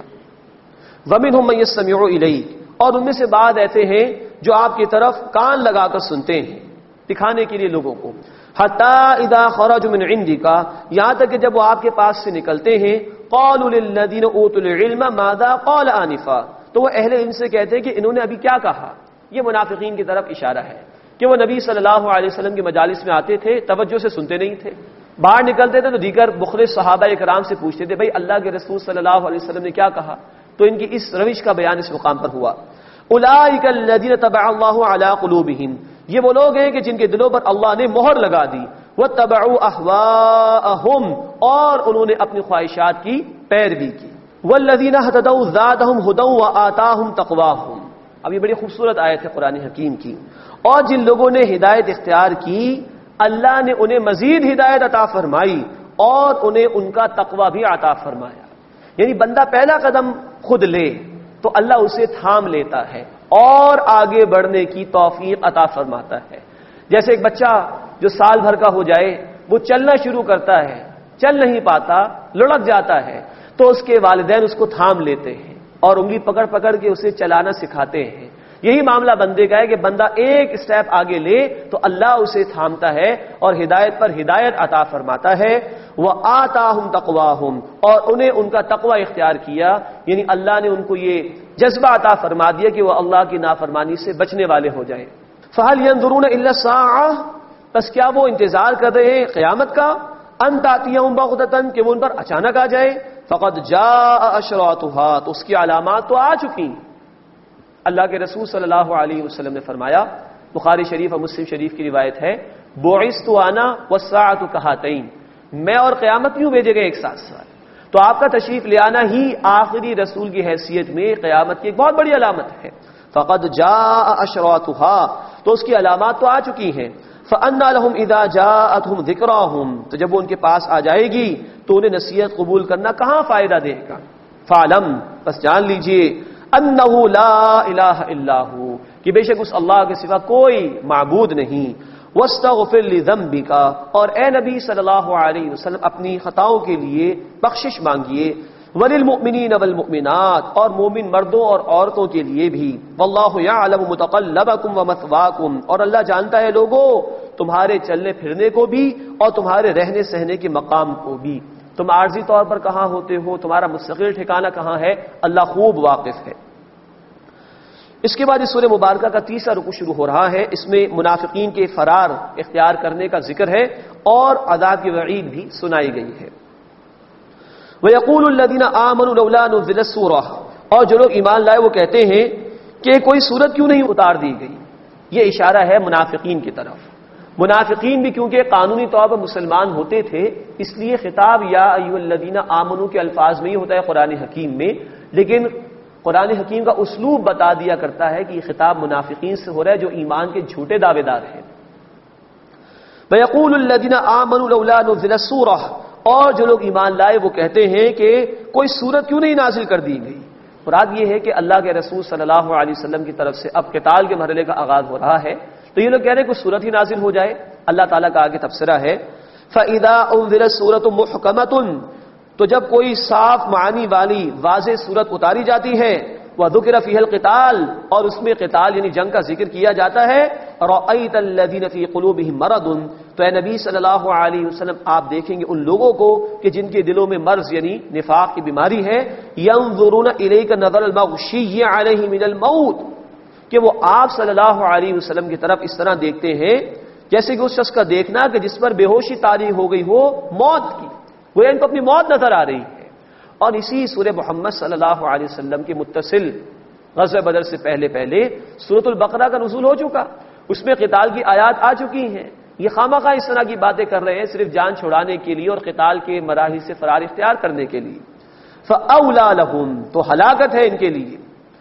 ومنہم من یستمع الیک، اور ان میں سے بعض ایسے ہیں جو آپ کی طرف کان لگا کر سنتے ہیں، دکھانے کے لیے لوگوں کو. حتی اذا خرجوا من عندک، یہاں تک کہ جب وہ آپ کے پاس سے نکلتے ہیں، قالوا للذین اوتوا العلم ماذا قال آنفا، تو وہ اہل علم سے کہتے ہیں کہ انہوں نے ابھی کیا کہا. یہ منافقین کی طرف اشارہ ہے کہ وہ نبی صلی اللہ علیہ وسلم کی مجالس میں آتے تھے، توجہ سے سنتے نہیں تھے، باہر نکلتے تھے تو دیگر مخلص صحابہ کرام سے پوچھتے تھے بھائی اللہ کے رسول صلی اللہ علیہ وسلم نے کیا کہا. تو ان کی اس روش کا بیان اس مقام پر ہوا. اولئک الذین طبع اللہ علی قلوبہم، یہ وہ لوگ ہیں کہ جن کے دلوں پر اللہ نے مہر لگا دی. واتبعوا اہواءہم، اور انہوں نے اپنی خواہشات کی پیروی کی. والذین اہتدوا زادہم ھدی وآتاہم تقواہم. اب یہ بڑی خوبصورت آیت ہے قرآن حکیم کی. اور جن لوگوں نے ہدایت اختیار کی اللہ نے انہیں مزید ہدایت عطا فرمائی اور انہیں ان کا تقوی بھی عطا فرمایا. یعنی بندہ پہلا قدم خود لے تو اللہ اسے تھام لیتا ہے اور آگے بڑھنے کی توفیق عطا فرماتا ہے. جیسے ایک بچہ جو سال بھر کا ہو جائے وہ چلنا شروع کرتا ہے، چل نہیں پاتا، لڑک جاتا ہے، تو اس کے والدین اس کو تھام لیتے ہیں اور انگلی پکڑ پکڑ کے اسے چلانا سکھاتے ہیں. یہی معاملہ بندے کا ہے کہ بندہ ایک سٹیپ آگے لے تو اللہ اسے تھامتا ہے اور ہدایت پر ہدایت عطا فرماتا ہے. وآتاہم تقواہم، اور انہیں ان کا تقوی اختیار کیا، یعنی اللہ نے ان کو یہ جذبہ عطا فرما دیا کہ وہ اللہ کی نافرمانی سے بچنے والے ہو جائیں. فہل ینظرون الا الساعۃ، بس کیا وہ انتظار کر رہے ہیں قیامت کا، ان تأتیہم بغتۃ، کہ وہ ان پر اچانک آ جائے. فقد جاء اشراطھا، تو اس کی علامات تو آ چکی. اللہ کے رسول صلی اللہ علیہ وسلم نے فرمایا، بخاری شریف اور مسلم شریف کی روایت ہے، بعثت انا والساعۃ کہاتین، میں اور قیامت یوں بھیجے گئے ایک ساتھ ساتھ. تو آپ کا تشریف لے آنا ہی آخری رسول کی حیثیت میں قیامت کی ایک بہت بڑی علامت ہے. فقد جاء اشراطھا، تو اس کی علامات تو آ چکی ہیں. فأنى لهم اذا جاءتهم ذکراہم، تو جب وہ ان کے پاس آ جائے گی تو انہیں نصیحت قبول کرنا کہاں فائدہ دے گا. فعلم، بس جان لیجئے، انہ لا الہ الا ہو، کہ بے شک اس اللہ کے سوا کوئی معبود نہیں. واستغفر لذنبک، اور اے نبی صلی اللہ علیہ وسلم اپنی خطاؤں کے لیے بخشش مانگیے. وللمؤمنین والمؤمنات، اور مومن مردوں اور عورتوں کے لیے بھی. واللہ یعلم متقلبکم ومثواکم، اور اللہ جانتا ہے لوگوں تمہارے چلنے پھرنے کو بھی اور تمہارے رہنے سہنے کے مقام کو بھی. تم عارضی طور پر کہاں ہوتے ہو، تمہارا مستقل ٹھکانہ کہاں ہے، اللہ خوب واقف ہے. اس کے بعد اس سورہ مبارکہ کا تیسرا رکوع شروع ہو رہا ہے. اس میں منافقین کے فرار اختیار کرنے کا ذکر ہے اور عذاب کی وعید بھی سنائی گئی ہے. وَيَقُولُ الَّذِينَ آمَنُوا لَوْلَا نُزِّلَتْ سُورَةٌ، اور جو لوگ ایمان لائے وہ کہتے ہیں کہ کوئی سورت کیوں نہیں اتار دی گئی. یہ اشارہ ہے منافقین کی طرف. منافقین بھی کیونکہ قانونی طور پر مسلمان ہوتے تھے، اس لیے خطاب یا ایھا الذین آمنوا کے الفاظ میں ہی ہوتا ہے قرآن حکیم میں، لیکن قرآن حکیم کا اسلوب بتا دیا کرتا ہے کہ یہ خطاب منافقین سے ہو رہا ہے جو ایمان کے جھوٹے دعوے دار ہیں. وَيَقُولُ الَّذِينَ آمَنُوا لَوْلَا نُزِّلَتْ سُورَةٌ، اور جو لوگ ایمان لائے وہ کہتے ہیں کہ کوئی سورت کیوں نہیں نازل کر دی گئی. مراد یہ ہے کہ اللہ کے رسول صلی اللہ علیہ وسلم کی طرف سے اب قتال کے مرحلے کا آغاز ہو رہا ہے، تو یہ لوگ کہہ رہے ہیں کوئی سورت ہی نازل ہو جائے. اللہ تعالیٰ کا آگے تبصرہ ہے فَإِذَا أُنزِلَتْ سُورَةٌ مُحْكَمَةٌ، تو جب کوئی صاف معانی والی واضح سورت اتاری جاتی ہے، وَذُكِرَ فِيهَا الْقِتَالُ، اور اس میں قتال یعنی جنگ کا ذکر کیا جاتا ہے، رَأَيْتَ الَّذِينَ فِي قُلُوبِهِم مَرَضٌ، تو اے نبی صلی اللہ علیہ وسلم آپ دیکھیں گے ان لوگوں کو کہ جن کے دلوں میں مرض یعنی نفاق کی بیماری ہے، يَنظُرُونَ إِلَيْكَ نَظَرَ الْمَغْشِيِّ عَلَيْهِ مِنَ الْمَوْتِ، کہ وہ آپ صلی اللہ علیہ وسلم کی طرف اس طرح دیکھتے ہیں جیسے کہ اس شخص کا دیکھنا کہ جس پر بے ہوشی طاری ہو گئی ہو موت کی، وہ ان کو اپنی موت نظر آ رہی ہے. اور اسی سورہ محمد صلی اللہ علیہ وسلم کے متصل غزوہ بدر سے پہلے سورۃ البقرہ کا نزول ہو چکا، اس میں قتال کی آیات آ چکی ہیں. یہ خامخواہ اس طرح کی باتیں کر رہے ہیں صرف جان چھڑانے کے لیے اور قتال کے مراحل سے فرار اختیار کرنے کے لیے. فَأَوْلَى لَهُمْ، تو ہلاکت ہے ان کے لیے.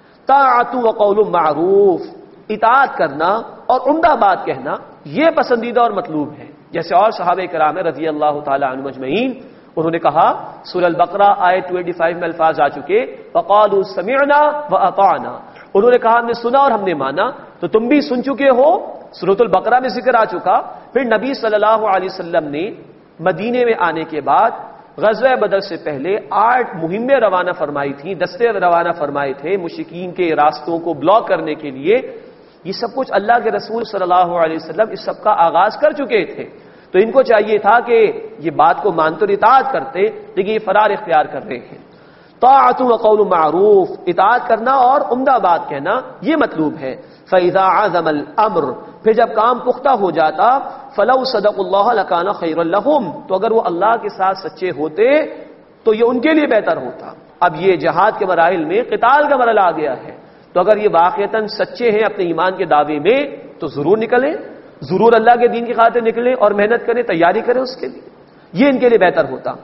طاعۃ وقول معروف، اطاعت کرنا اور عمدہ بات کہنا یہ پسندیدہ اور مطلوب ہے. جیسے اور صحابہ کرام رضی اللہ تعالی عنہم اجمعین، انہوں نے کہا سورہ البقرہ آیت 25 میں الفاظ آ چکے وقالوا سمعنا واطعنا، انہوں نے کہا ہم نے سنا اور ہم نے مانا. تو تم بھی سن چکے ہو، سورۃ البقرہ میں ذکر آ چکا. پھر نبی صلی اللہ علیہ وسلم نے مدینے میں آنے کے بعد غزوہ بدر سے پہلے 8 مہمیں روانہ فرمائی تھیں، دستے روانہ فرمائے تھے مشرکین کے راستوں کو بلاک کرنے کے لیے. یہ سب کچھ اللہ کے رسول صلی اللہ علیہ وسلم اس سب کا آغاز کر چکے تھے. تو ان کو چاہیے تھا کہ یہ بات کو مانتے اور اطاعت کرتے، لیکن یہ فرار اختیار کر رہے ہیں. طاعت وقول معروف، اطاعت کرنا اور عمدہ بات کہنا یہ مطلوب ہے. فَإِذَا عَزَمَ الْأَمْرُ، پھر جب کام پختہ ہو جاتا، فَلَوْ صَدَقُوا اللَّهَ لَكَانَ خَيْرًا لَهُمْ، تو اگر وہ اللہ کے ساتھ سچے ہوتے تو یہ ان کے لیے بہتر ہوتا. اب یہ جہاد کے مراحل میں قتال کا مرحلہ آ گیا ہے، تو اگر یہ واقعتاً سچے ہیں اپنے ایمان کے دعوے میں تو ضرور نکلیں، ضرور اللہ کے دین کی خاطر نکلیں اور محنت کریں، تیاری کریں اس کے لیے، یہ ان کے لیے بہتر ہوتا.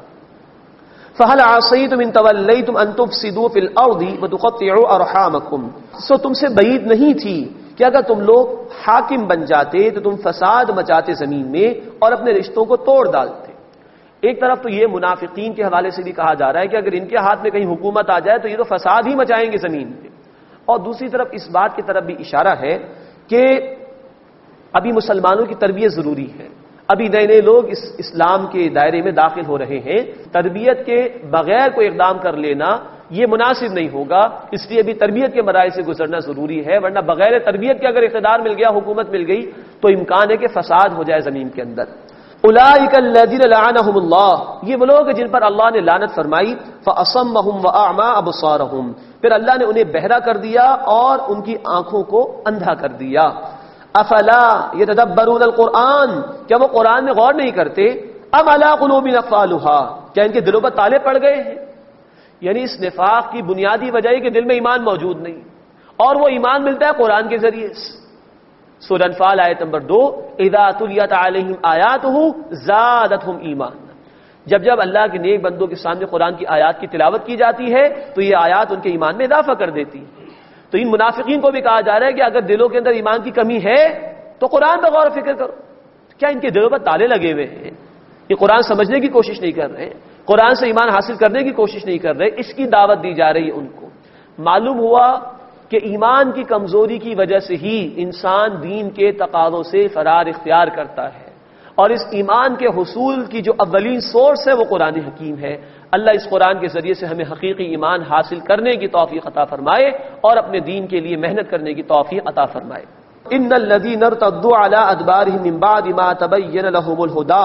فَهَلْ عَصَيْتُمْ إِن تَوَلَّيْتُمْ أَن تُفْسِدُوا فِي الْأَرْضِ وَتُقَطِّعُوا أَرْحَامَكُمْ، سو تم سے بعید نہیں تھی کہ اگر تم لوگ حاکم بن جاتے تو تم فساد مچاتے زمین میں اور اپنے رشتوں کو توڑ ڈالتے. ایک طرف تو یہ منافقین کے حوالے سے بھی کہا جا رہا ہے کہ اگر ان کے ہاتھ میں کہیں حکومت آ جائے تو یہ تو فساد ہی مچائیں گے زمین میں. اور دوسری طرف اس بات کی طرف بھی اشارہ ہے کہ ابھی مسلمانوں کی تربیت ضروری ہے. ابھی نئے نئے لوگ اس اسلام کے دائرے میں داخل ہو رہے ہیں، تربیت کے بغیر کوئی اقدام کر لینا یہ مناسب نہیں ہوگا. اس لیے ابھی تربیت کے مراحل سے گزرنا ضروری ہے، ورنہ بغیر تربیت کے اگر اقتدار مل گیا، حکومت مل گئی، تو امکان ہے کہ فساد ہو جائے زمین کے اندر. اولئک الذین لعنهم اللہ، یہ وہ لوگ جن پر اللہ نے لعنت فرمائی. فاصمهم واعمى ابصارهم، پھر اللہ نے انہیں بہرا کر دیا اور ان کی آنکھوں کو اندھا کر دیا. افلا یتدبرون القرآن، کیا وہ قرآن میں غور نہیں کرتے؟ ام علی قلوب اقفالها، کیا ان کے دلوں پر تالے پڑ گئے ہیں؟ یعنی اس نفاق کی بنیادی وجہ ہے کہ دل میں ایمان موجود نہیں، اور وہ ایمان ملتا ہے قرآن کے ذریعے سے. سورہ انفال آیت نمبر 2 اذا تلیت علیہم آیاتہ زادتہم ایمانا، جب جب اللہ کے نیک بندوں کے سامنے قرآن کی آیات کی تلاوت کی جاتی ہے تو یہ آیات ان کے ایمان میں اضافہ کر دیتی ہے. تو ان منافقین کو بھی کہا جا رہا ہے کہ اگر دلوں کے اندر ایمان کی کمی ہے تو قرآن پر غور و فکر کرو. کیا ان کے دلوں پر تالے لگے ہوئے ہیں؟ یہ قرآن سمجھنے کی کوشش نہیں کر رہے، قرآن سے ایمان حاصل کرنے کی کوشش نہیں کر رہے، اس کی دعوت دی جا رہی ہے ان کو. معلوم ہوا کہ ایمان کی کمزوری کی وجہ سے ہی انسان دین کے تقاضوں سے فرار اختیار کرتا ہے، اور اس ایمان کے حصول کی جو اولین سورس ہے وہ قرآن حکیم ہے۔ اللہ اس قرآن کے ذریعے سے ہمیں حقیقی ایمان حاصل کرنے کی توفیق عطا فرمائے اور اپنے دین کے لیے محنت کرنے کی توفیق عطا فرمائے۔ ان الذین ارتدوا علی ادبارهم من بعد ما تبین لهم الہدی،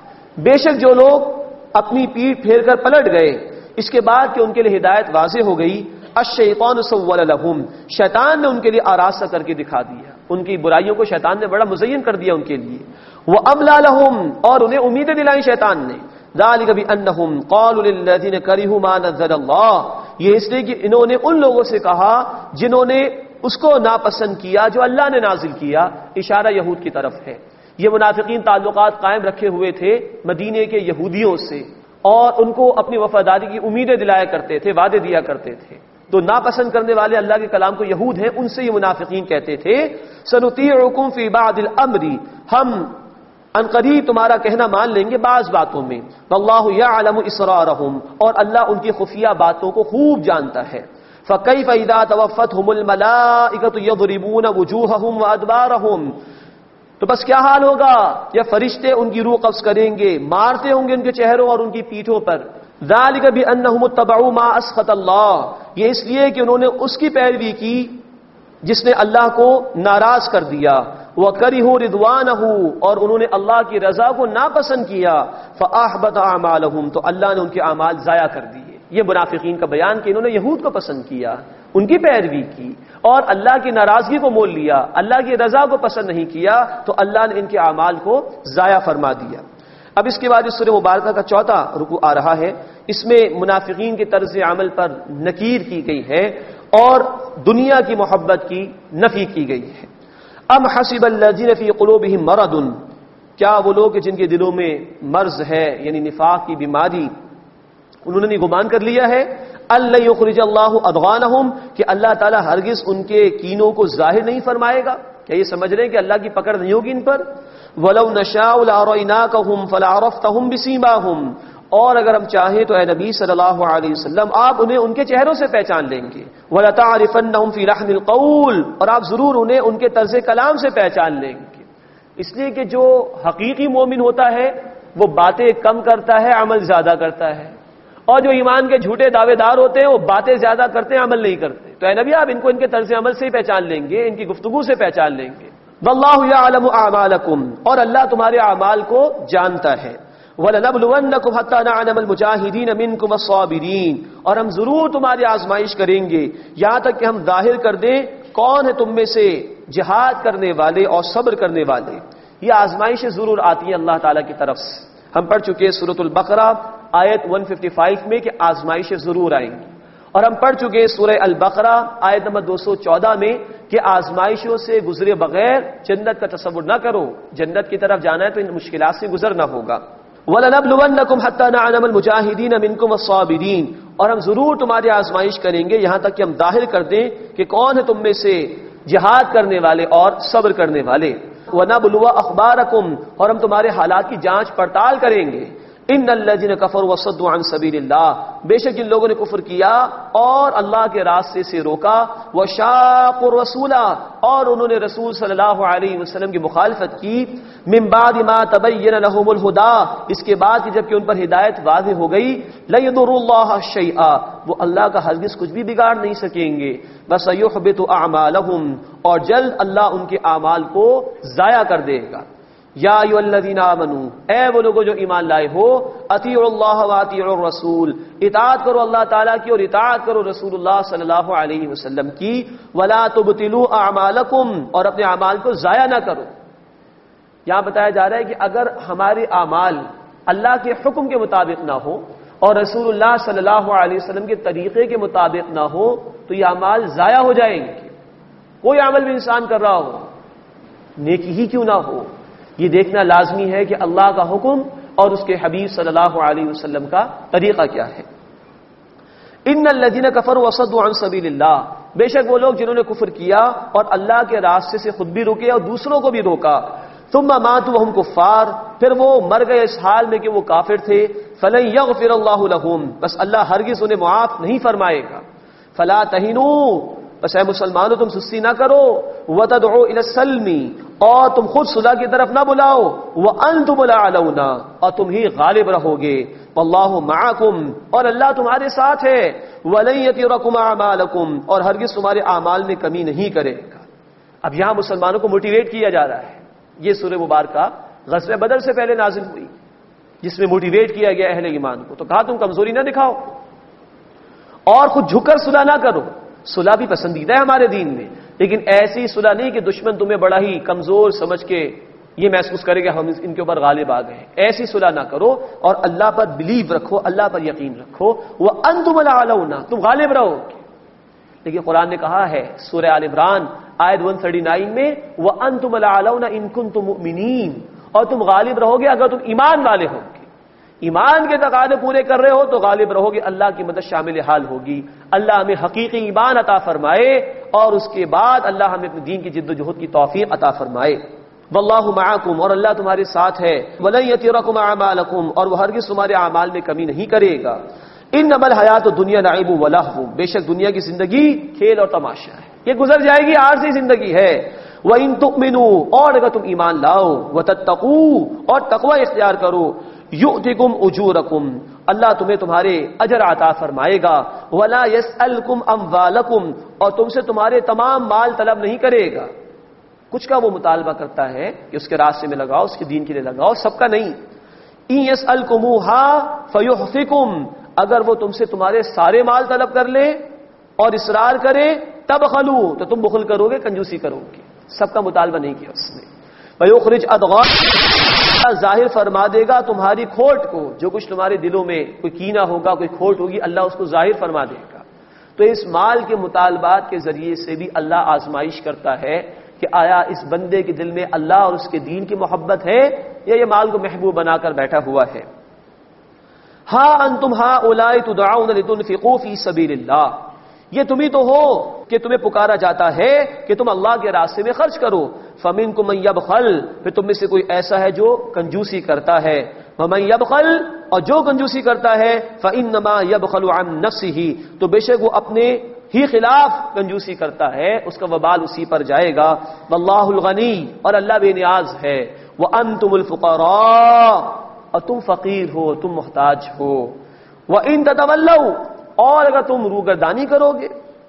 بے شک جو لوگ اپنی پیٹھ پھیر کر پلٹ گئے اس کے بعد کہ ان کے لیے ہدایت واضح ہو گئی، الشیطان سول لهم، شیطان نے ان کے لیے آراستہ کر کے دکھا دیا، ان کی برائیوں کو شیطان نے بڑا مزین کر دیا ان کے لیے، واملی لهم، اور انہیں امیدیں دلائیں شیطان نے، ذالک بانہم قالوا للذین کرہوا ما نزل اللہ، یہ اس لیے کہ انہوں نے ان لوگوں سے کہا جنہوں نے اس کو ناپسند کیا جو اللہ نے نازل کیا، اشارہ یہود کی طرف ہے۔ یہ منافقین تعلقات قائم رکھے ہوئے تھے مدینے کے یہودیوں سے، اور ان کو اپنی وفاداری کی امیدیں دلایا کرتے تھے، وعدے دیا کرتے تھے۔ تو ناپسند کرنے والے اللہ کے کلام کو یہود ہیں، ان سے یہ منافقین کہتے تھے سنطیعکم فی بعض الامر، ہم عنقریب تمہارا کہنا مان لیں گے بعض باتوں میں، واللہ یعلم اسرارہم، اور اللہ ان کی خفیہ باتوں کو خوب جانتا ہے۔ فَكَيْفَ إِذَا تَوَفَّتْهُمُ الْمَلَائِكَةُ يَضْرِبُونَ وُجُوهَهُمْ وَأَدْبَارَهُمْ، تو بس کیا حال ہوگا یا فرشتے ان کی روح قبض کریں گے، مارتے ہوں گے ان کے چہروں اور ان کی پیٹھوں پر۔ ذَلِكَ بِأَنَّهُمُ اتَّبَعُوا مَا أَسْخَطَ اللَّهُ، یہ اس لیے کہ انہوں نے اس کی پیروی کی جس نے اللہ کو ناراض کر دیا، وَكَرِهُوا رِضْوَانَهُ، اور انہوں نے اللہ کی رضا کو ناپسند کیا، فَأَحْبَطَ أَعْمَالَهُمْ، تو اللہ نے ان کے اعمال ضائع کر دیے۔ یہ منافقین کا بیان کہ انہوں نے یہود کو پسند کیا، ان کی پیروی کی اور اللہ کی ناراضگی کو مول لیا، اللہ کی رضا کو پسند نہیں کیا، تو اللہ نے ان کے اعمال کو ضائع فرما دیا۔ اب اس کے بعد اس سورہ مبارکہ کا چوتھا رکوع آ رہا ہے، اس میں منافقین کے طرز عمل پر نکیر کی گئی ہے اور دنیا کی محبت کی نفی کی گئی ہے۔ ام حسب الذین فی قلوبہم مرض، کیا وہ لوگ جن کے دلوں میں مرض ہے یعنی نفاق کی بیماری، انہوں نے گمان کر لیا ہے اللہ یخرج اللہ اضغانہم، کہ اللہ تعالیٰ ہرگز ان کے کینوں کو ظاہر نہیں فرمائے گا، کیا یہ سمجھ رہے ہیں کہ اللہ کی پکڑ نہیں ہوگی ان پر؟ وَلَوْ نَشَاءُ لَأَرَيْنَاكَهُمْ فَلَعَرَفْتَهُمْ بِسِيمَاهُمْ، اور اگر ہم چاہیں تو اے نبی صلی اللہ علیہ وسلم آپ انہیں ان کے چہروں سے پہچان لیں گے، وَلَتَعْرِفَنَّهُمْ فِي لَحْنِ الْقَوْلِ، اور آپ ضرور انہیں ان کے طرز کلام سے پہچان لیں گے۔ اس لیے کہ جو حقیقی مومن ہوتا ہے وہ باتیں کم کرتا ہے، عمل زیادہ کرتا ہے، اور جو ایمان کے جھوٹے دعوے دار ہوتے ہیں وہ باتیں زیادہ کرتے ہیں، عمل نہیں کرتے۔ تو اے نبی آپ ان کو ان کے طرز عمل سے ہی پہچان لیں گے، ان کی گفتگو سے پہچان لیں گے۔ واللہ یعلم اعمالکم، اور اللہ تمہارے اعمال کو جانتا ہے۔ وَلَنَبْلُوَنَّكُمْ حَتَّى نَعْلَمَ الْمُجَاهِدِينَ مِنْكُمْ وَالصَّابِرِينَ، اور ہم ضرور تمہاری آزمائش کریں گے یہاں تک کہ ہم ظاہر کر دیں کون ہے تم میں سے جہاد کرنے والے اور صبر کرنے والے۔ یہ آزمائشیں ضرور آتی ہیں اللہ تعالیٰ کی طرف سے، ہم پڑھ چکے سورۃ البقرہ آیت 155 میں کہ آزمائشیں ضرور آئیں گی، اور ہم پڑھ چکے سورہ البقرہ آیت نمبر 214 میں کہ آزمائشوں سے گزرے بغیر جنت کا تصور نہ کرو، جنت کی طرف جانا ہے تو ان مشکلات سے گزرنا ہوگا۔ وَلَنَبْلُوَنَّكُمْ حَتَّى نَعْلَمَ الْمُجَاهِدِينَ مِنْكُمْ وَالصَّابِرِينَ، اور ہم ضرور تمہاری آزمائش کریں گے یہاں تک کہ ہم ظاہر کر دیں کہ کون ہے تم میں سے جہاد کرنے والے اور صبر کرنے والے۔ وَنَبْلُوَ أَخْبَارَكُمْ، اور ہم تمہارے حالات کی جانچ پڑتال کریں گے۔ ان الذين كفروا وصدوا عن سبيل الله، بے شک جن لوگوں نے کفر کیا اور اللہ کے راستے سے روکا، وشاقوا الرسول، اور انہوں نے رسول صلی اللہ علیہ وسلم کی مخالفت کی، من بعد ما تبين لهم الهدى، اس کے بعد کہ جب کہ ان پر ہدایت واضح ہو گئی، لا يضر الله شيئا، وہ اللہ کا ہرگز کچھ بھی بگاڑ نہیں سکیں گے، بس يحبط اعمالهم، اور جلد اللہ ان کے اعمال کو ضائع کر دے گا۔ یا ایھا الذین آمنوا، اے وہ لوگوں جو ایمان لائے ہو، اطیعوا اللہ واطیعوا الرسول، اطاعت کرو اللہ تعالیٰ کی اور اطاعت کرو رسول اللہ صلی اللہ علیہ وسلم کی، ولا تبطلوا اعمالکم، اور اپنے اعمال کو ضائع نہ کرو۔ یہاں بتایا جا رہا ہے کہ اگر ہمارے اعمال اللہ کے حکم کے مطابق نہ ہو اور رسول اللہ صلی اللہ علیہ وسلم کے طریقے کے مطابق نہ ہو تو یہ اعمال ضائع ہو جائیں گے۔ کوئی عمل بھی انسان کر رہا ہو، نیکی ہی کیوں نہ ہو، یہ دیکھنا لازمی ہے کہ اللہ کا حکم اور اس کے حبیب صلی اللہ علیہ وسلم کا طریقہ کیا ہے۔ ان الذين كفروا وصدوا عن سبيل الله، بے شک وہ لوگ جنہوں نے کفر کیا اور اللہ کے راستے سے خود بھی رکے اور دوسروں کو بھی روکا، ثم ماتوا وهم كفار، پھر وہ مر گئے اس حال میں کہ وہ کافر تھے، فلن يغفر الله لهم، بس اللہ ہرگز انہیں معاف نہیں فرمائے گا۔ فلا تهنوا، بس اے مسلمانوں تم سستی نہ کرو، وَتَدْعُوا إِلَى السَّلْمِ اور تم خود صلح کی طرف نہ بلاؤ، وَأَنْتُمُ الْأَعْلَوْنَ اور تم ہی غالب رہو گے، وَاللَّهُ مَعَكُمْ اور اللہ تمہارے ساتھ ہے، وَلَن يَتِرَكُمْ أَعْمَالَكُمْ اور ہرگز تمہارے اعمال میں کمی نہیں کرے گا۔ اب یہاں مسلمانوں کو موٹیویٹ کیا جا رہا ہے۔ یہ سورہ مبارکہ غزوہ بدر سے پہلے نازل ہوئی، جس میں موٹیویٹ کیا گیا اہل ایمان کو، تو کہا تم کمزوری نہ دکھاؤ اور خود جھک کر صلح نہ کرو۔ صلح بھی پسندیدہ ہے ہمارے دین میں، لیکن ایسی صلح نہیں کہ دشمن تمہیں بڑا ہی کمزور سمجھ کے یہ محسوس کرے کہ ہم ان کے اوپر غالب آ گئے ہیں۔ ایسی صلح نہ کرو اور اللہ پر بلیو رکھو، اللہ پر یقین رکھو، وَأَنْتُمُ الْأَعْلَوْنَ تم غالب رہو۔ لیکن قرآن نے کہا ہے سورہ آل عمران آیت 139 میں وَأَنْتُمُ الْأَعْلَوْنَ إِن كُنتُم مُؤْمِنِينَ اور تم غالب رہو گے اگر تم ایمان والے ہو گے، ایمان کے تقاضے پورے کر رہے ہو تو غالب رہو گے، اللہ کی مدد شامل حال ہوگی۔ اللہ ہمیں حقیقی ایمان عطا فرمائے اور اس کے بعد اللہ ہمیں اپنے دین کی جد و جہد کی توفیق عطا فرمائے۔ واللہ معکم اور اللہ تمہارے ساتھ ہے، ولن یترکم اعمالکم اور وہ ہرگز تمہارے اعمال میں کمی نہیں کرے گا۔ انما الحیات الدنیا لعب ولہو بے شک دنیا کی زندگی کھیل اور تماشا ہے، یہ گزر جائے گی، عارضی زندگی ہے۔ وَإِن تُؤْمِنُوا اور اگر تم ایمان لاؤ، وَتَتَّقُوا اور تقوی اختیار کرو، یؤتکم اجورکم اللہ تمہیں تمہارے اجر عطا فرمائے گا، ولا یسألکم اموالکم اور تم سے تمہارے تمام مال طلب نہیں کرے گا۔ کچھ کا وہ مطالبہ کرتا ہے کہ اس کے راستے میں لگاؤ، اس کے دین کے لیے لگاؤ، سب کا نہیں۔ ان یسألکموہا فیحفکم اگر وہ تم سے تمہارے سارے مال طلب کر لے اور اصرار کرے تبخلو تو تم بخل کرو گے، کنجوسی کرو گے، سب کا مطالبہ نہیں کیا اس نے۔ ویخرج ادغان ظاہر فرما دے گا تمہاری کھوٹ کو، جو کچھ تمہارے دلوں میں کوئی کینہ ہوگا، کوئی کھوٹ ہوگی، اللہ اس کو ظاہر فرما دے گا۔ تو اس مال کے مطالبات کے ذریعے سے بھی اللہ آزمائش کرتا ہے کہ آیا اس بندے کے دل میں اللہ اور اس کے دین کی محبت ہے یا یہ مال کو محبوب بنا کر بیٹھا ہوا ہے۔ ہا انتم ہؤلاء تدعون لتنفقوا فی سبیل اللہ یہ تمہیں تو ہو کہ تمہیں پکارا جاتا ہے کہ تم اللہ کے راستے میں خرچ کرو۔ فمنکم من یبخل پھر تم میں سے کوئی ایسا ہے جو کنجوسی کرتا ہے، ومن یبخل اور جو کنجوسی کرتا ہے فانما یبخل عن نفسہ تو بے شک وہ اپنے ہی خلاف کنجوسی کرتا ہے، اس کا وبال اسی پر جائے گا۔ واللہ الغنی اور اللہ بے نیاز ہے، وانتم الفقراء اور تم فقیر ہو، تم محتاج ہو۔ وان تتولوا اور اگر تم روگردانی کرو گے،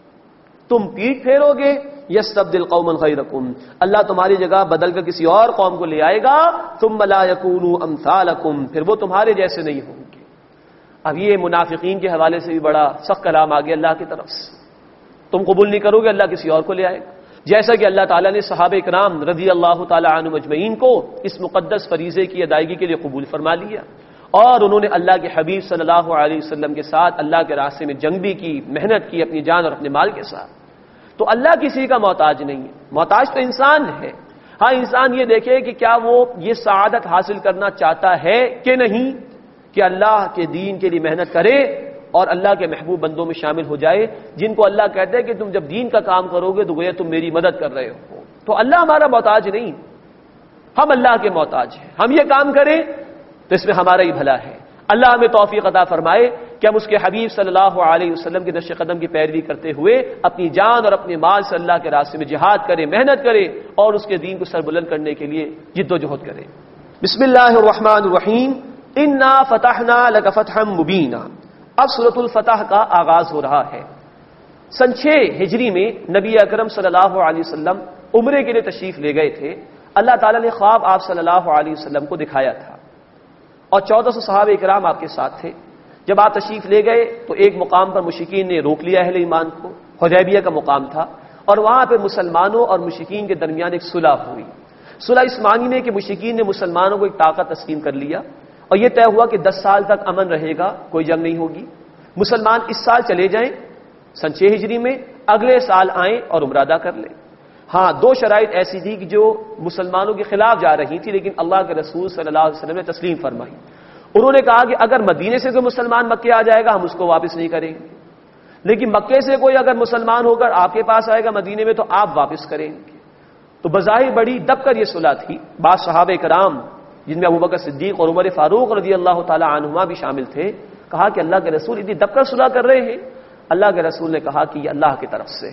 تم پیٹ پھیرو گے، یستبدل قوما غیرکم اللہ تمہاری جگہ بدل کر کسی اور قوم کو لے آئے گا، ثم لا یکونوا امثالکم پھر وہ تمہارے جیسے نہیں ہوں گے۔ اب یہ منافقین کے حوالے سے بھی بڑا سخت کلام آ گیا اللہ کی طرف سے، تم قبول نہیں کرو گے اللہ کسی اور کو لے آئے گا، جیسا کہ اللہ تعالیٰ نے صحابہ اکرام رضی اللہ تعالی عنہم اجمعین کو اس مقدس فریضے کی ادائیگی کے لیے قبول فرما لیا، اور انہوں نے اللہ کے حبیب صلی اللہ علیہ وسلم کے ساتھ اللہ کے راستے میں جنگ بھی کی، محنت کی اپنی جان اور اپنے مال کے ساتھ۔ تو اللہ کسی کا محتاج نہیں ہے، محتاج تو انسان ہے۔ ہاں انسان یہ دیکھے کہ کیا وہ یہ سعادت حاصل کرنا چاہتا ہے کہ نہیں، کہ اللہ کے دین کے لیے محنت کرے اور اللہ کے محبوب بندوں میں شامل ہو جائے، جن کو اللہ کہتے ہیں کہ تم جب دین کا کام کرو گے تو گویا تم میری مدد کر رہے ہو۔ تو اللہ ہمارا محتاج نہیں، ہم اللہ کے محتاج ہیں۔ ہم یہ کام کریں تو اس میں ہمارا ہی بھلا ہے۔ اللہ ہمیں توفیق عطا فرمائے کہ ہم اس کے حبیب صلی اللہ علیہ وسلم کے نقش قدم کی پیروی کرتے ہوئے اپنی جان اور اپنے مال سے اللہ کے راستے میں جہاد کریں، محنت کریں اور اس کے دین کو سربلند کرنے کے لیے جد و جہد کریں۔ بسم اللہ الرحمن الرحیم انا فتحنا لک فتحا مبینا اب سورۃ الفتح کا آغاز ہو رہا ہے۔ سن 6 ہجری میں نبی اکرم صلی اللہ علیہ وسلم عمرے کے لیے تشریف لے گئے تھے۔ اللہ تعالیٰ نے خواب آپ صلی اللہ علیہ وسلم کو دکھایا تھا اور 1400 صحابہ اکرام آپ کے ساتھ تھے۔ جب آپ تشریف لے گئے تو ایک مقام پر مشرکین نے روک لیا اہل ایمان کو، حدیبیہ کا مقام تھا، اور وہاں پہ مسلمانوں اور مشرکین کے درمیان ایک صلح ہوئی۔ صلح اس معنی میں کہ مشرکین نے مسلمانوں کو ایک طاقت تسلیم کر لیا اور یہ طے ہوا کہ 10 سال تک امن رہے گا، کوئی جنگ نہیں ہوگی۔ مسلمان اس سال چلے جائیں سن 6 ہجری میں، اگلے سال آئیں اور عمرہ ادا کر لیں۔ ہاں 2 شرائط ایسی تھی کہ جو مسلمانوں کے خلاف جا رہی تھی، لیکن اللہ کے رسول صلی اللہ علیہ وسلم نے تسلیم فرمائی۔ انہوں نے کہا کہ اگر مدینے سے کوئی مسلمان مکے آ جائے گا ہم اس کو واپس نہیں کریں گے، لیکن مکے سے کوئی اگر مسلمان ہو کر آپ کے پاس آئے گا مدینے میں تو آپ واپس کریں گے۔ تو بظاہر بڑی دب کر یہ صلح تھی۔ بعض صحابہ کرام جن میں ابوبکر صدیق اور عمر فاروق رضی اللہ تعالی عنہما بھی شامل تھے، کہا کہ اللہ کے رسول اتنی دب کر صلح کر رہے ہیں۔ اللہ کے رسول نے کہا کہ یہ اللہ کی طرف سے ہے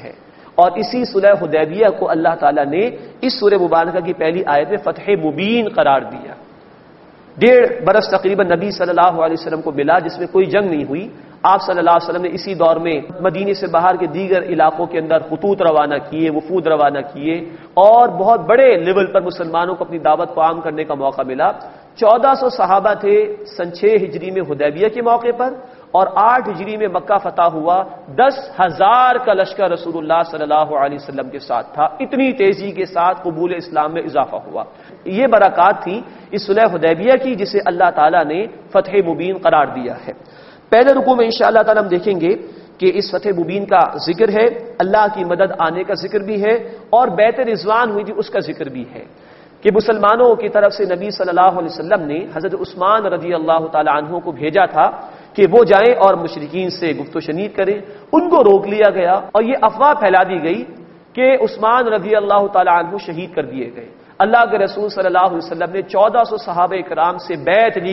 اور اسی صلح حدیبیہ کو اللہ تعالیٰ نے اس سورہ مبارکہ کی پہلی آیت میں فتح مبین قرار دیا۔ 1.5 برس تقریباً نبی صلی اللہ علیہ وسلم کو ملا جس میں کوئی جنگ نہیں ہوئی۔ آپ صلی اللہ علیہ وسلم نے اسی دور میں مدینے سے باہر کے دیگر علاقوں کے اندر خطوط روانہ کیے، وفود روانہ کیے، اور بہت بڑے لیول پر مسلمانوں کو اپنی دعوت کو عام کرنے کا موقع ملا۔ 1400 صحابہ تھے سن 6 ہجری میں حدیبیہ کے موقع پر، اور 8 ہجری میں مکہ فتح ہوا۔ 10,000 کا لشکر رسول اللہ صلی اللہ علیہ وسلم کے ساتھ تھا۔ اتنی تیزی کے ساتھ قبول اسلام میں اضافہ ہوا۔ یہ برکات تھی اس صلح حدیبیہ کی جسے اللہ تعالیٰ نے فتح مبین قرار دیا ہے۔ پہلے رکوع میں انشاءاللہ تعالیٰ ہم دیکھیں گے کہ اس فتح مبین کا ذکر ہے، اللہ کی مدد آنے کا ذکر بھی ہے، اور بیعت رضوان ہوئی تھی اس کا ذکر بھی ہے کہ مسلمانوں کی طرف سے نبی صلی اللہ علیہ وسلم نے حضرت عثمان رضی اللہ تعالی عنہ کو بھیجا تھا کہ وہ جائیں اور مشرکین سے گفت و شنید کریں۔ ان کو روک لیا گیا اور یہ افواہ پھیلا دی گئی کہ عثمان رضی اللہ تعالی عنہ شہید کر دیے گئے۔ اللہ کے رسول صلی اللہ علیہ وسلم نے 1400 صحابہ کرام سے بیعت لی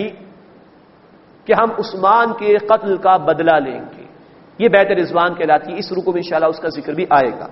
کہ ہم عثمان کے قتل کا بدلہ لیں گے۔ یہ بیعت رضوان کہلاتی ہے۔ اس رکوع میں انشاءاللہ اس کا ذکر بھی آئے گا۔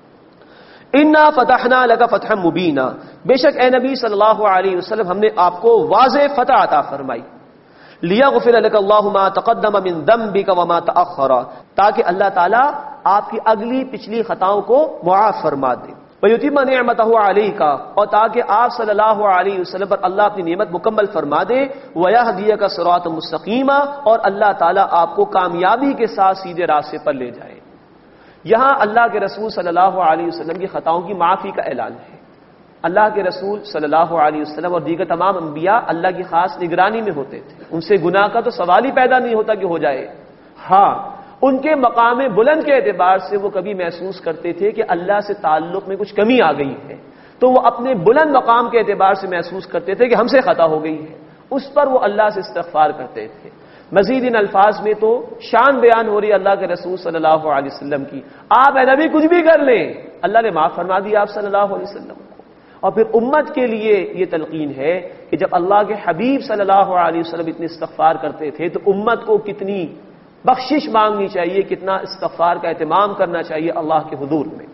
انا فتحنا لک فتحا مبینا، بے شک اے نبی صلی اللہ علیہ وسلم ہم نے آپ کو واضح فتح عطا فرمائی۔ لیغفر لک اللہ ما تقدم من ذنبک وما تأخر، تاکہ اللہ تعالیٰ آپ کی اگلی پچھلی خطاؤں کو معاف فرما دے۔ وَيُتِمَّ نِعْمَتَهُ عَلَيْكَ، اور تاکہ آپ صلی اللہ علیہ وسلم پر اللہ اپنی نعمت مکمل فرما دے۔ وَيَهْدِيَكَ صِرَاطًا مُسْتَقِيمًا، اور اللہ تعالیٰ آپ کو کامیابی کے ساتھ سیدھے راستے پر لے جائے۔ یہاں اللہ کے رسول صلی اللہ علیہ وسلم کی خطاؤں کی معافی کا اعلان ہے۔ اللہ کے رسول صلی اللہ علیہ وسلم اور دیگر تمام انبیاء اللہ کی خاص نگرانی میں ہوتے تھے، ان سے گناہ کا تو سوال ہی پیدا نہیں ہوتا کہ ہو جائے۔ ہاں، ان کے مقام بلند کے اعتبار سے وہ کبھی محسوس کرتے تھے کہ اللہ سے تعلق میں کچھ کمی آ گئی ہے، تو وہ اپنے بلند مقام کے اعتبار سے محسوس کرتے تھے کہ ہم سے خطا ہو گئی ہے، اس پر وہ اللہ سے استغفار کرتے تھے۔ مزید ان الفاظ میں تو شان بیان ہو رہی اللہ کے رسول صلی اللہ علیہ وسلم کی، آپ اے نبی کچھ بھی کر لیں، اللہ نے معاف فرما دیا آپ صلی اللہ علیہ وسلم کو۔ اور پھر امت کے لیے یہ تلقین ہے کہ جب اللہ کے حبیب صلی اللہ علیہ وسلم اتنے استغفار کرتے تھے تو امت کو کتنی بخشش مانگنی چاہیے، کتنا استغفار کا اہتمام کرنا چاہیے اللہ کے حضور میں۔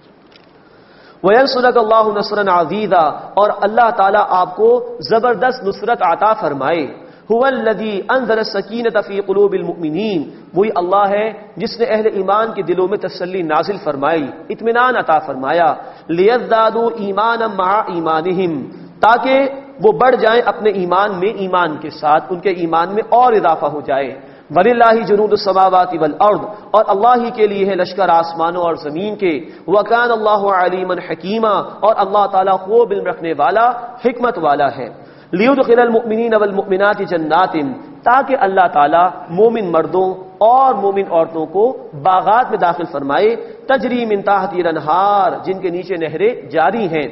وَيَنْصُرَكَ اللَّهُ نَصْرًا عَزِيزًا، اور اللہ تعالیٰ آپ کو زبردست نصرت عطا فرمائے۔ هُوَ الَّذِي أَنزَلَ السَّكِينَةَ فِي قُلُوبِ الْمُؤْمِنِينَ، وہی اللہ ہے جس نے اہل ایمان کے دلوں میں تسلی نازل فرمائی، اطمینان عطا فرمایا۔ لِيَزْدَادُوا إِيمَانًا مَعَ إِيمَانِهِمْ، تاکہ وہ بڑھ جائیں اپنے ایمان میں ایمان کے ساتھ، ان کے ایمان میں اور اضافہ ہو جائے۔ وَلِلَّهِ جُنُودُ السَّمَاوَاتِ وَالْأَرْضِ، اور اللہ ہی کے لیے ہے لشکر آسمانوں اور زمین کے۔ وَكَانَ اللَّهُ عَلِيمًا حَكِيمًا، اور اللہ تعالیٰ خوب علم رکھنے والا، حکمت والا ہے۔ لِيُدْخِلَ الْمُؤْمِنِينَ وَالْمُؤْمِنَاتِ جَنَّاتٍ، تاکہ اللہ تعالیٰ مومن مردوں اور مومن عورتوں کو باغات میں داخل فرمائے، تجری من تحتها الانہار، جن کے نیچے نہریں جاری ہیں،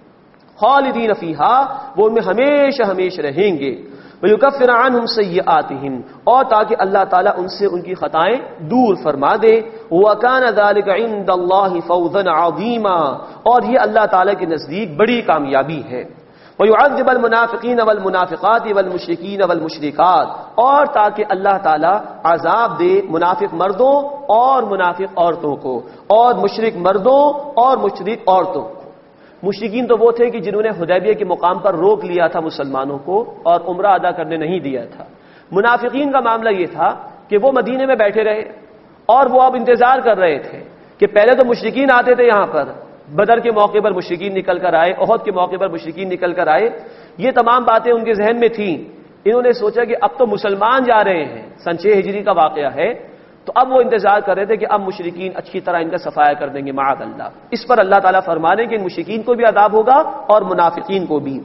خالدین فیہا، وہ ان میں ہمیشہ ہمیشہ رہیں گے۔ وَيُكَفِّرَ عَنْهُمْ سَيِّئَاتِهِمْ، اور تاکہ اللہ تعالیٰ ان سے ان کی خطائیں دور فرما دے۔ وَكَانَ ذَلِكَ عِندَ اللَّهِ فَوْزًا عَظِيمًا، اور یہ اللہ تعالیٰ کے نزدیک بڑی کامیابی ہے۔ وَيُعَذِّبَ الْمُنَافِقِينَ وَالْمُنَافِقَاتِ وَالْمُشْرِكِينَ وَالْمُشْرِكَاتِ، اور تاکہ اللہ تعالیٰ عذاب دے منافق مردوں اور منافق عورتوں کو، اور مشرک مردوں اور مشرک عورتوں کو۔ مشرکین تو وہ تھے کہ جنہوں نے حدیبیہ کے مقام پر روک لیا تھا مسلمانوں کو اور عمرہ ادا کرنے نہیں دیا تھا۔ منافقین کا معاملہ یہ تھا کہ وہ مدینے میں بیٹھے رہے اور وہ اب انتظار کر رہے تھے کہ پہلے تو مشرکین آتے تھے یہاں پر، بدر کے موقع پر مشرکین نکل کر آئے، احد کے موقع پر مشرکین نکل کر آئے، یہ تمام باتیں ان کے ذہن میں تھیں۔ انہوں نے سوچا کہ اب تو مسلمان جا رہے ہیں، سن 6 ہجری کا واقعہ ہے، تو اب وہ انتظار کر رہے تھے کہ اب مشرکین اچھی طرح ان کا صفایا کر دیں گے معاذ اللہ۔ اس پر اللہ تعالیٰ فرما رہے ہیں کہ ان مشرکین کو بھی عذاب ہوگا اور منافقین کو بھی۔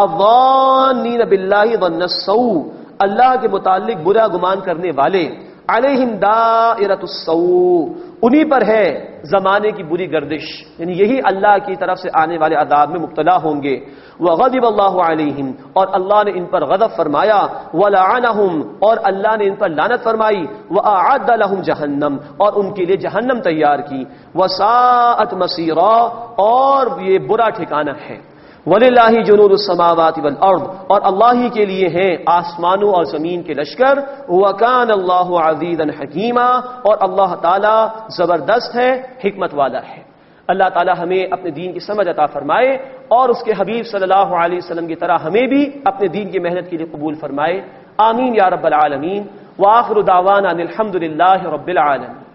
الظانین باللہ ظن السوء، اللہ کے متعلق برا گمان کرنے والے، علیہم دائرۃ السوء، انہی پر ہے زمانے کی بری گردش، یعنی یہی اللہ کی طرف سے آنے والے عذاب میں مبتلا ہوں گے۔ وغضب اللہ علیہم، اور اللہ نے ان پر غضب فرمایا۔ ولعنہم، اور اللہ نے ان پر لعنت فرمائی۔ واعد لہم جہنم، اور ان کے لیے جہنم تیار کی۔ وساءت مصیرا، اور یہ برا ٹھکانہ ہے۔ وَلِلَّهِ جُنُودُ السَّمَاوَاتِ وَالْأَرْضِ، اور اللہ ہی کے لیے ہیں آسمانوں اور زمین کے لشکر. وَكَانَ اللَّهُ عَزِيزًا حَكِيمًا، اور اللہ تعالی زبردست ہے، حکمت والا ہے. اللہ تعالی ہمیں اپنے دین کی سمجھ عطا فرمائے اور اس کے حبیب صلی اللہ علیہ وسلم کی طرح ہمیں بھی اپنے دین کی محنت کے لیے قبول فرمائے. آمین یا رب العالمین. وآخر دعوانا الحمد للہ رب العالمین.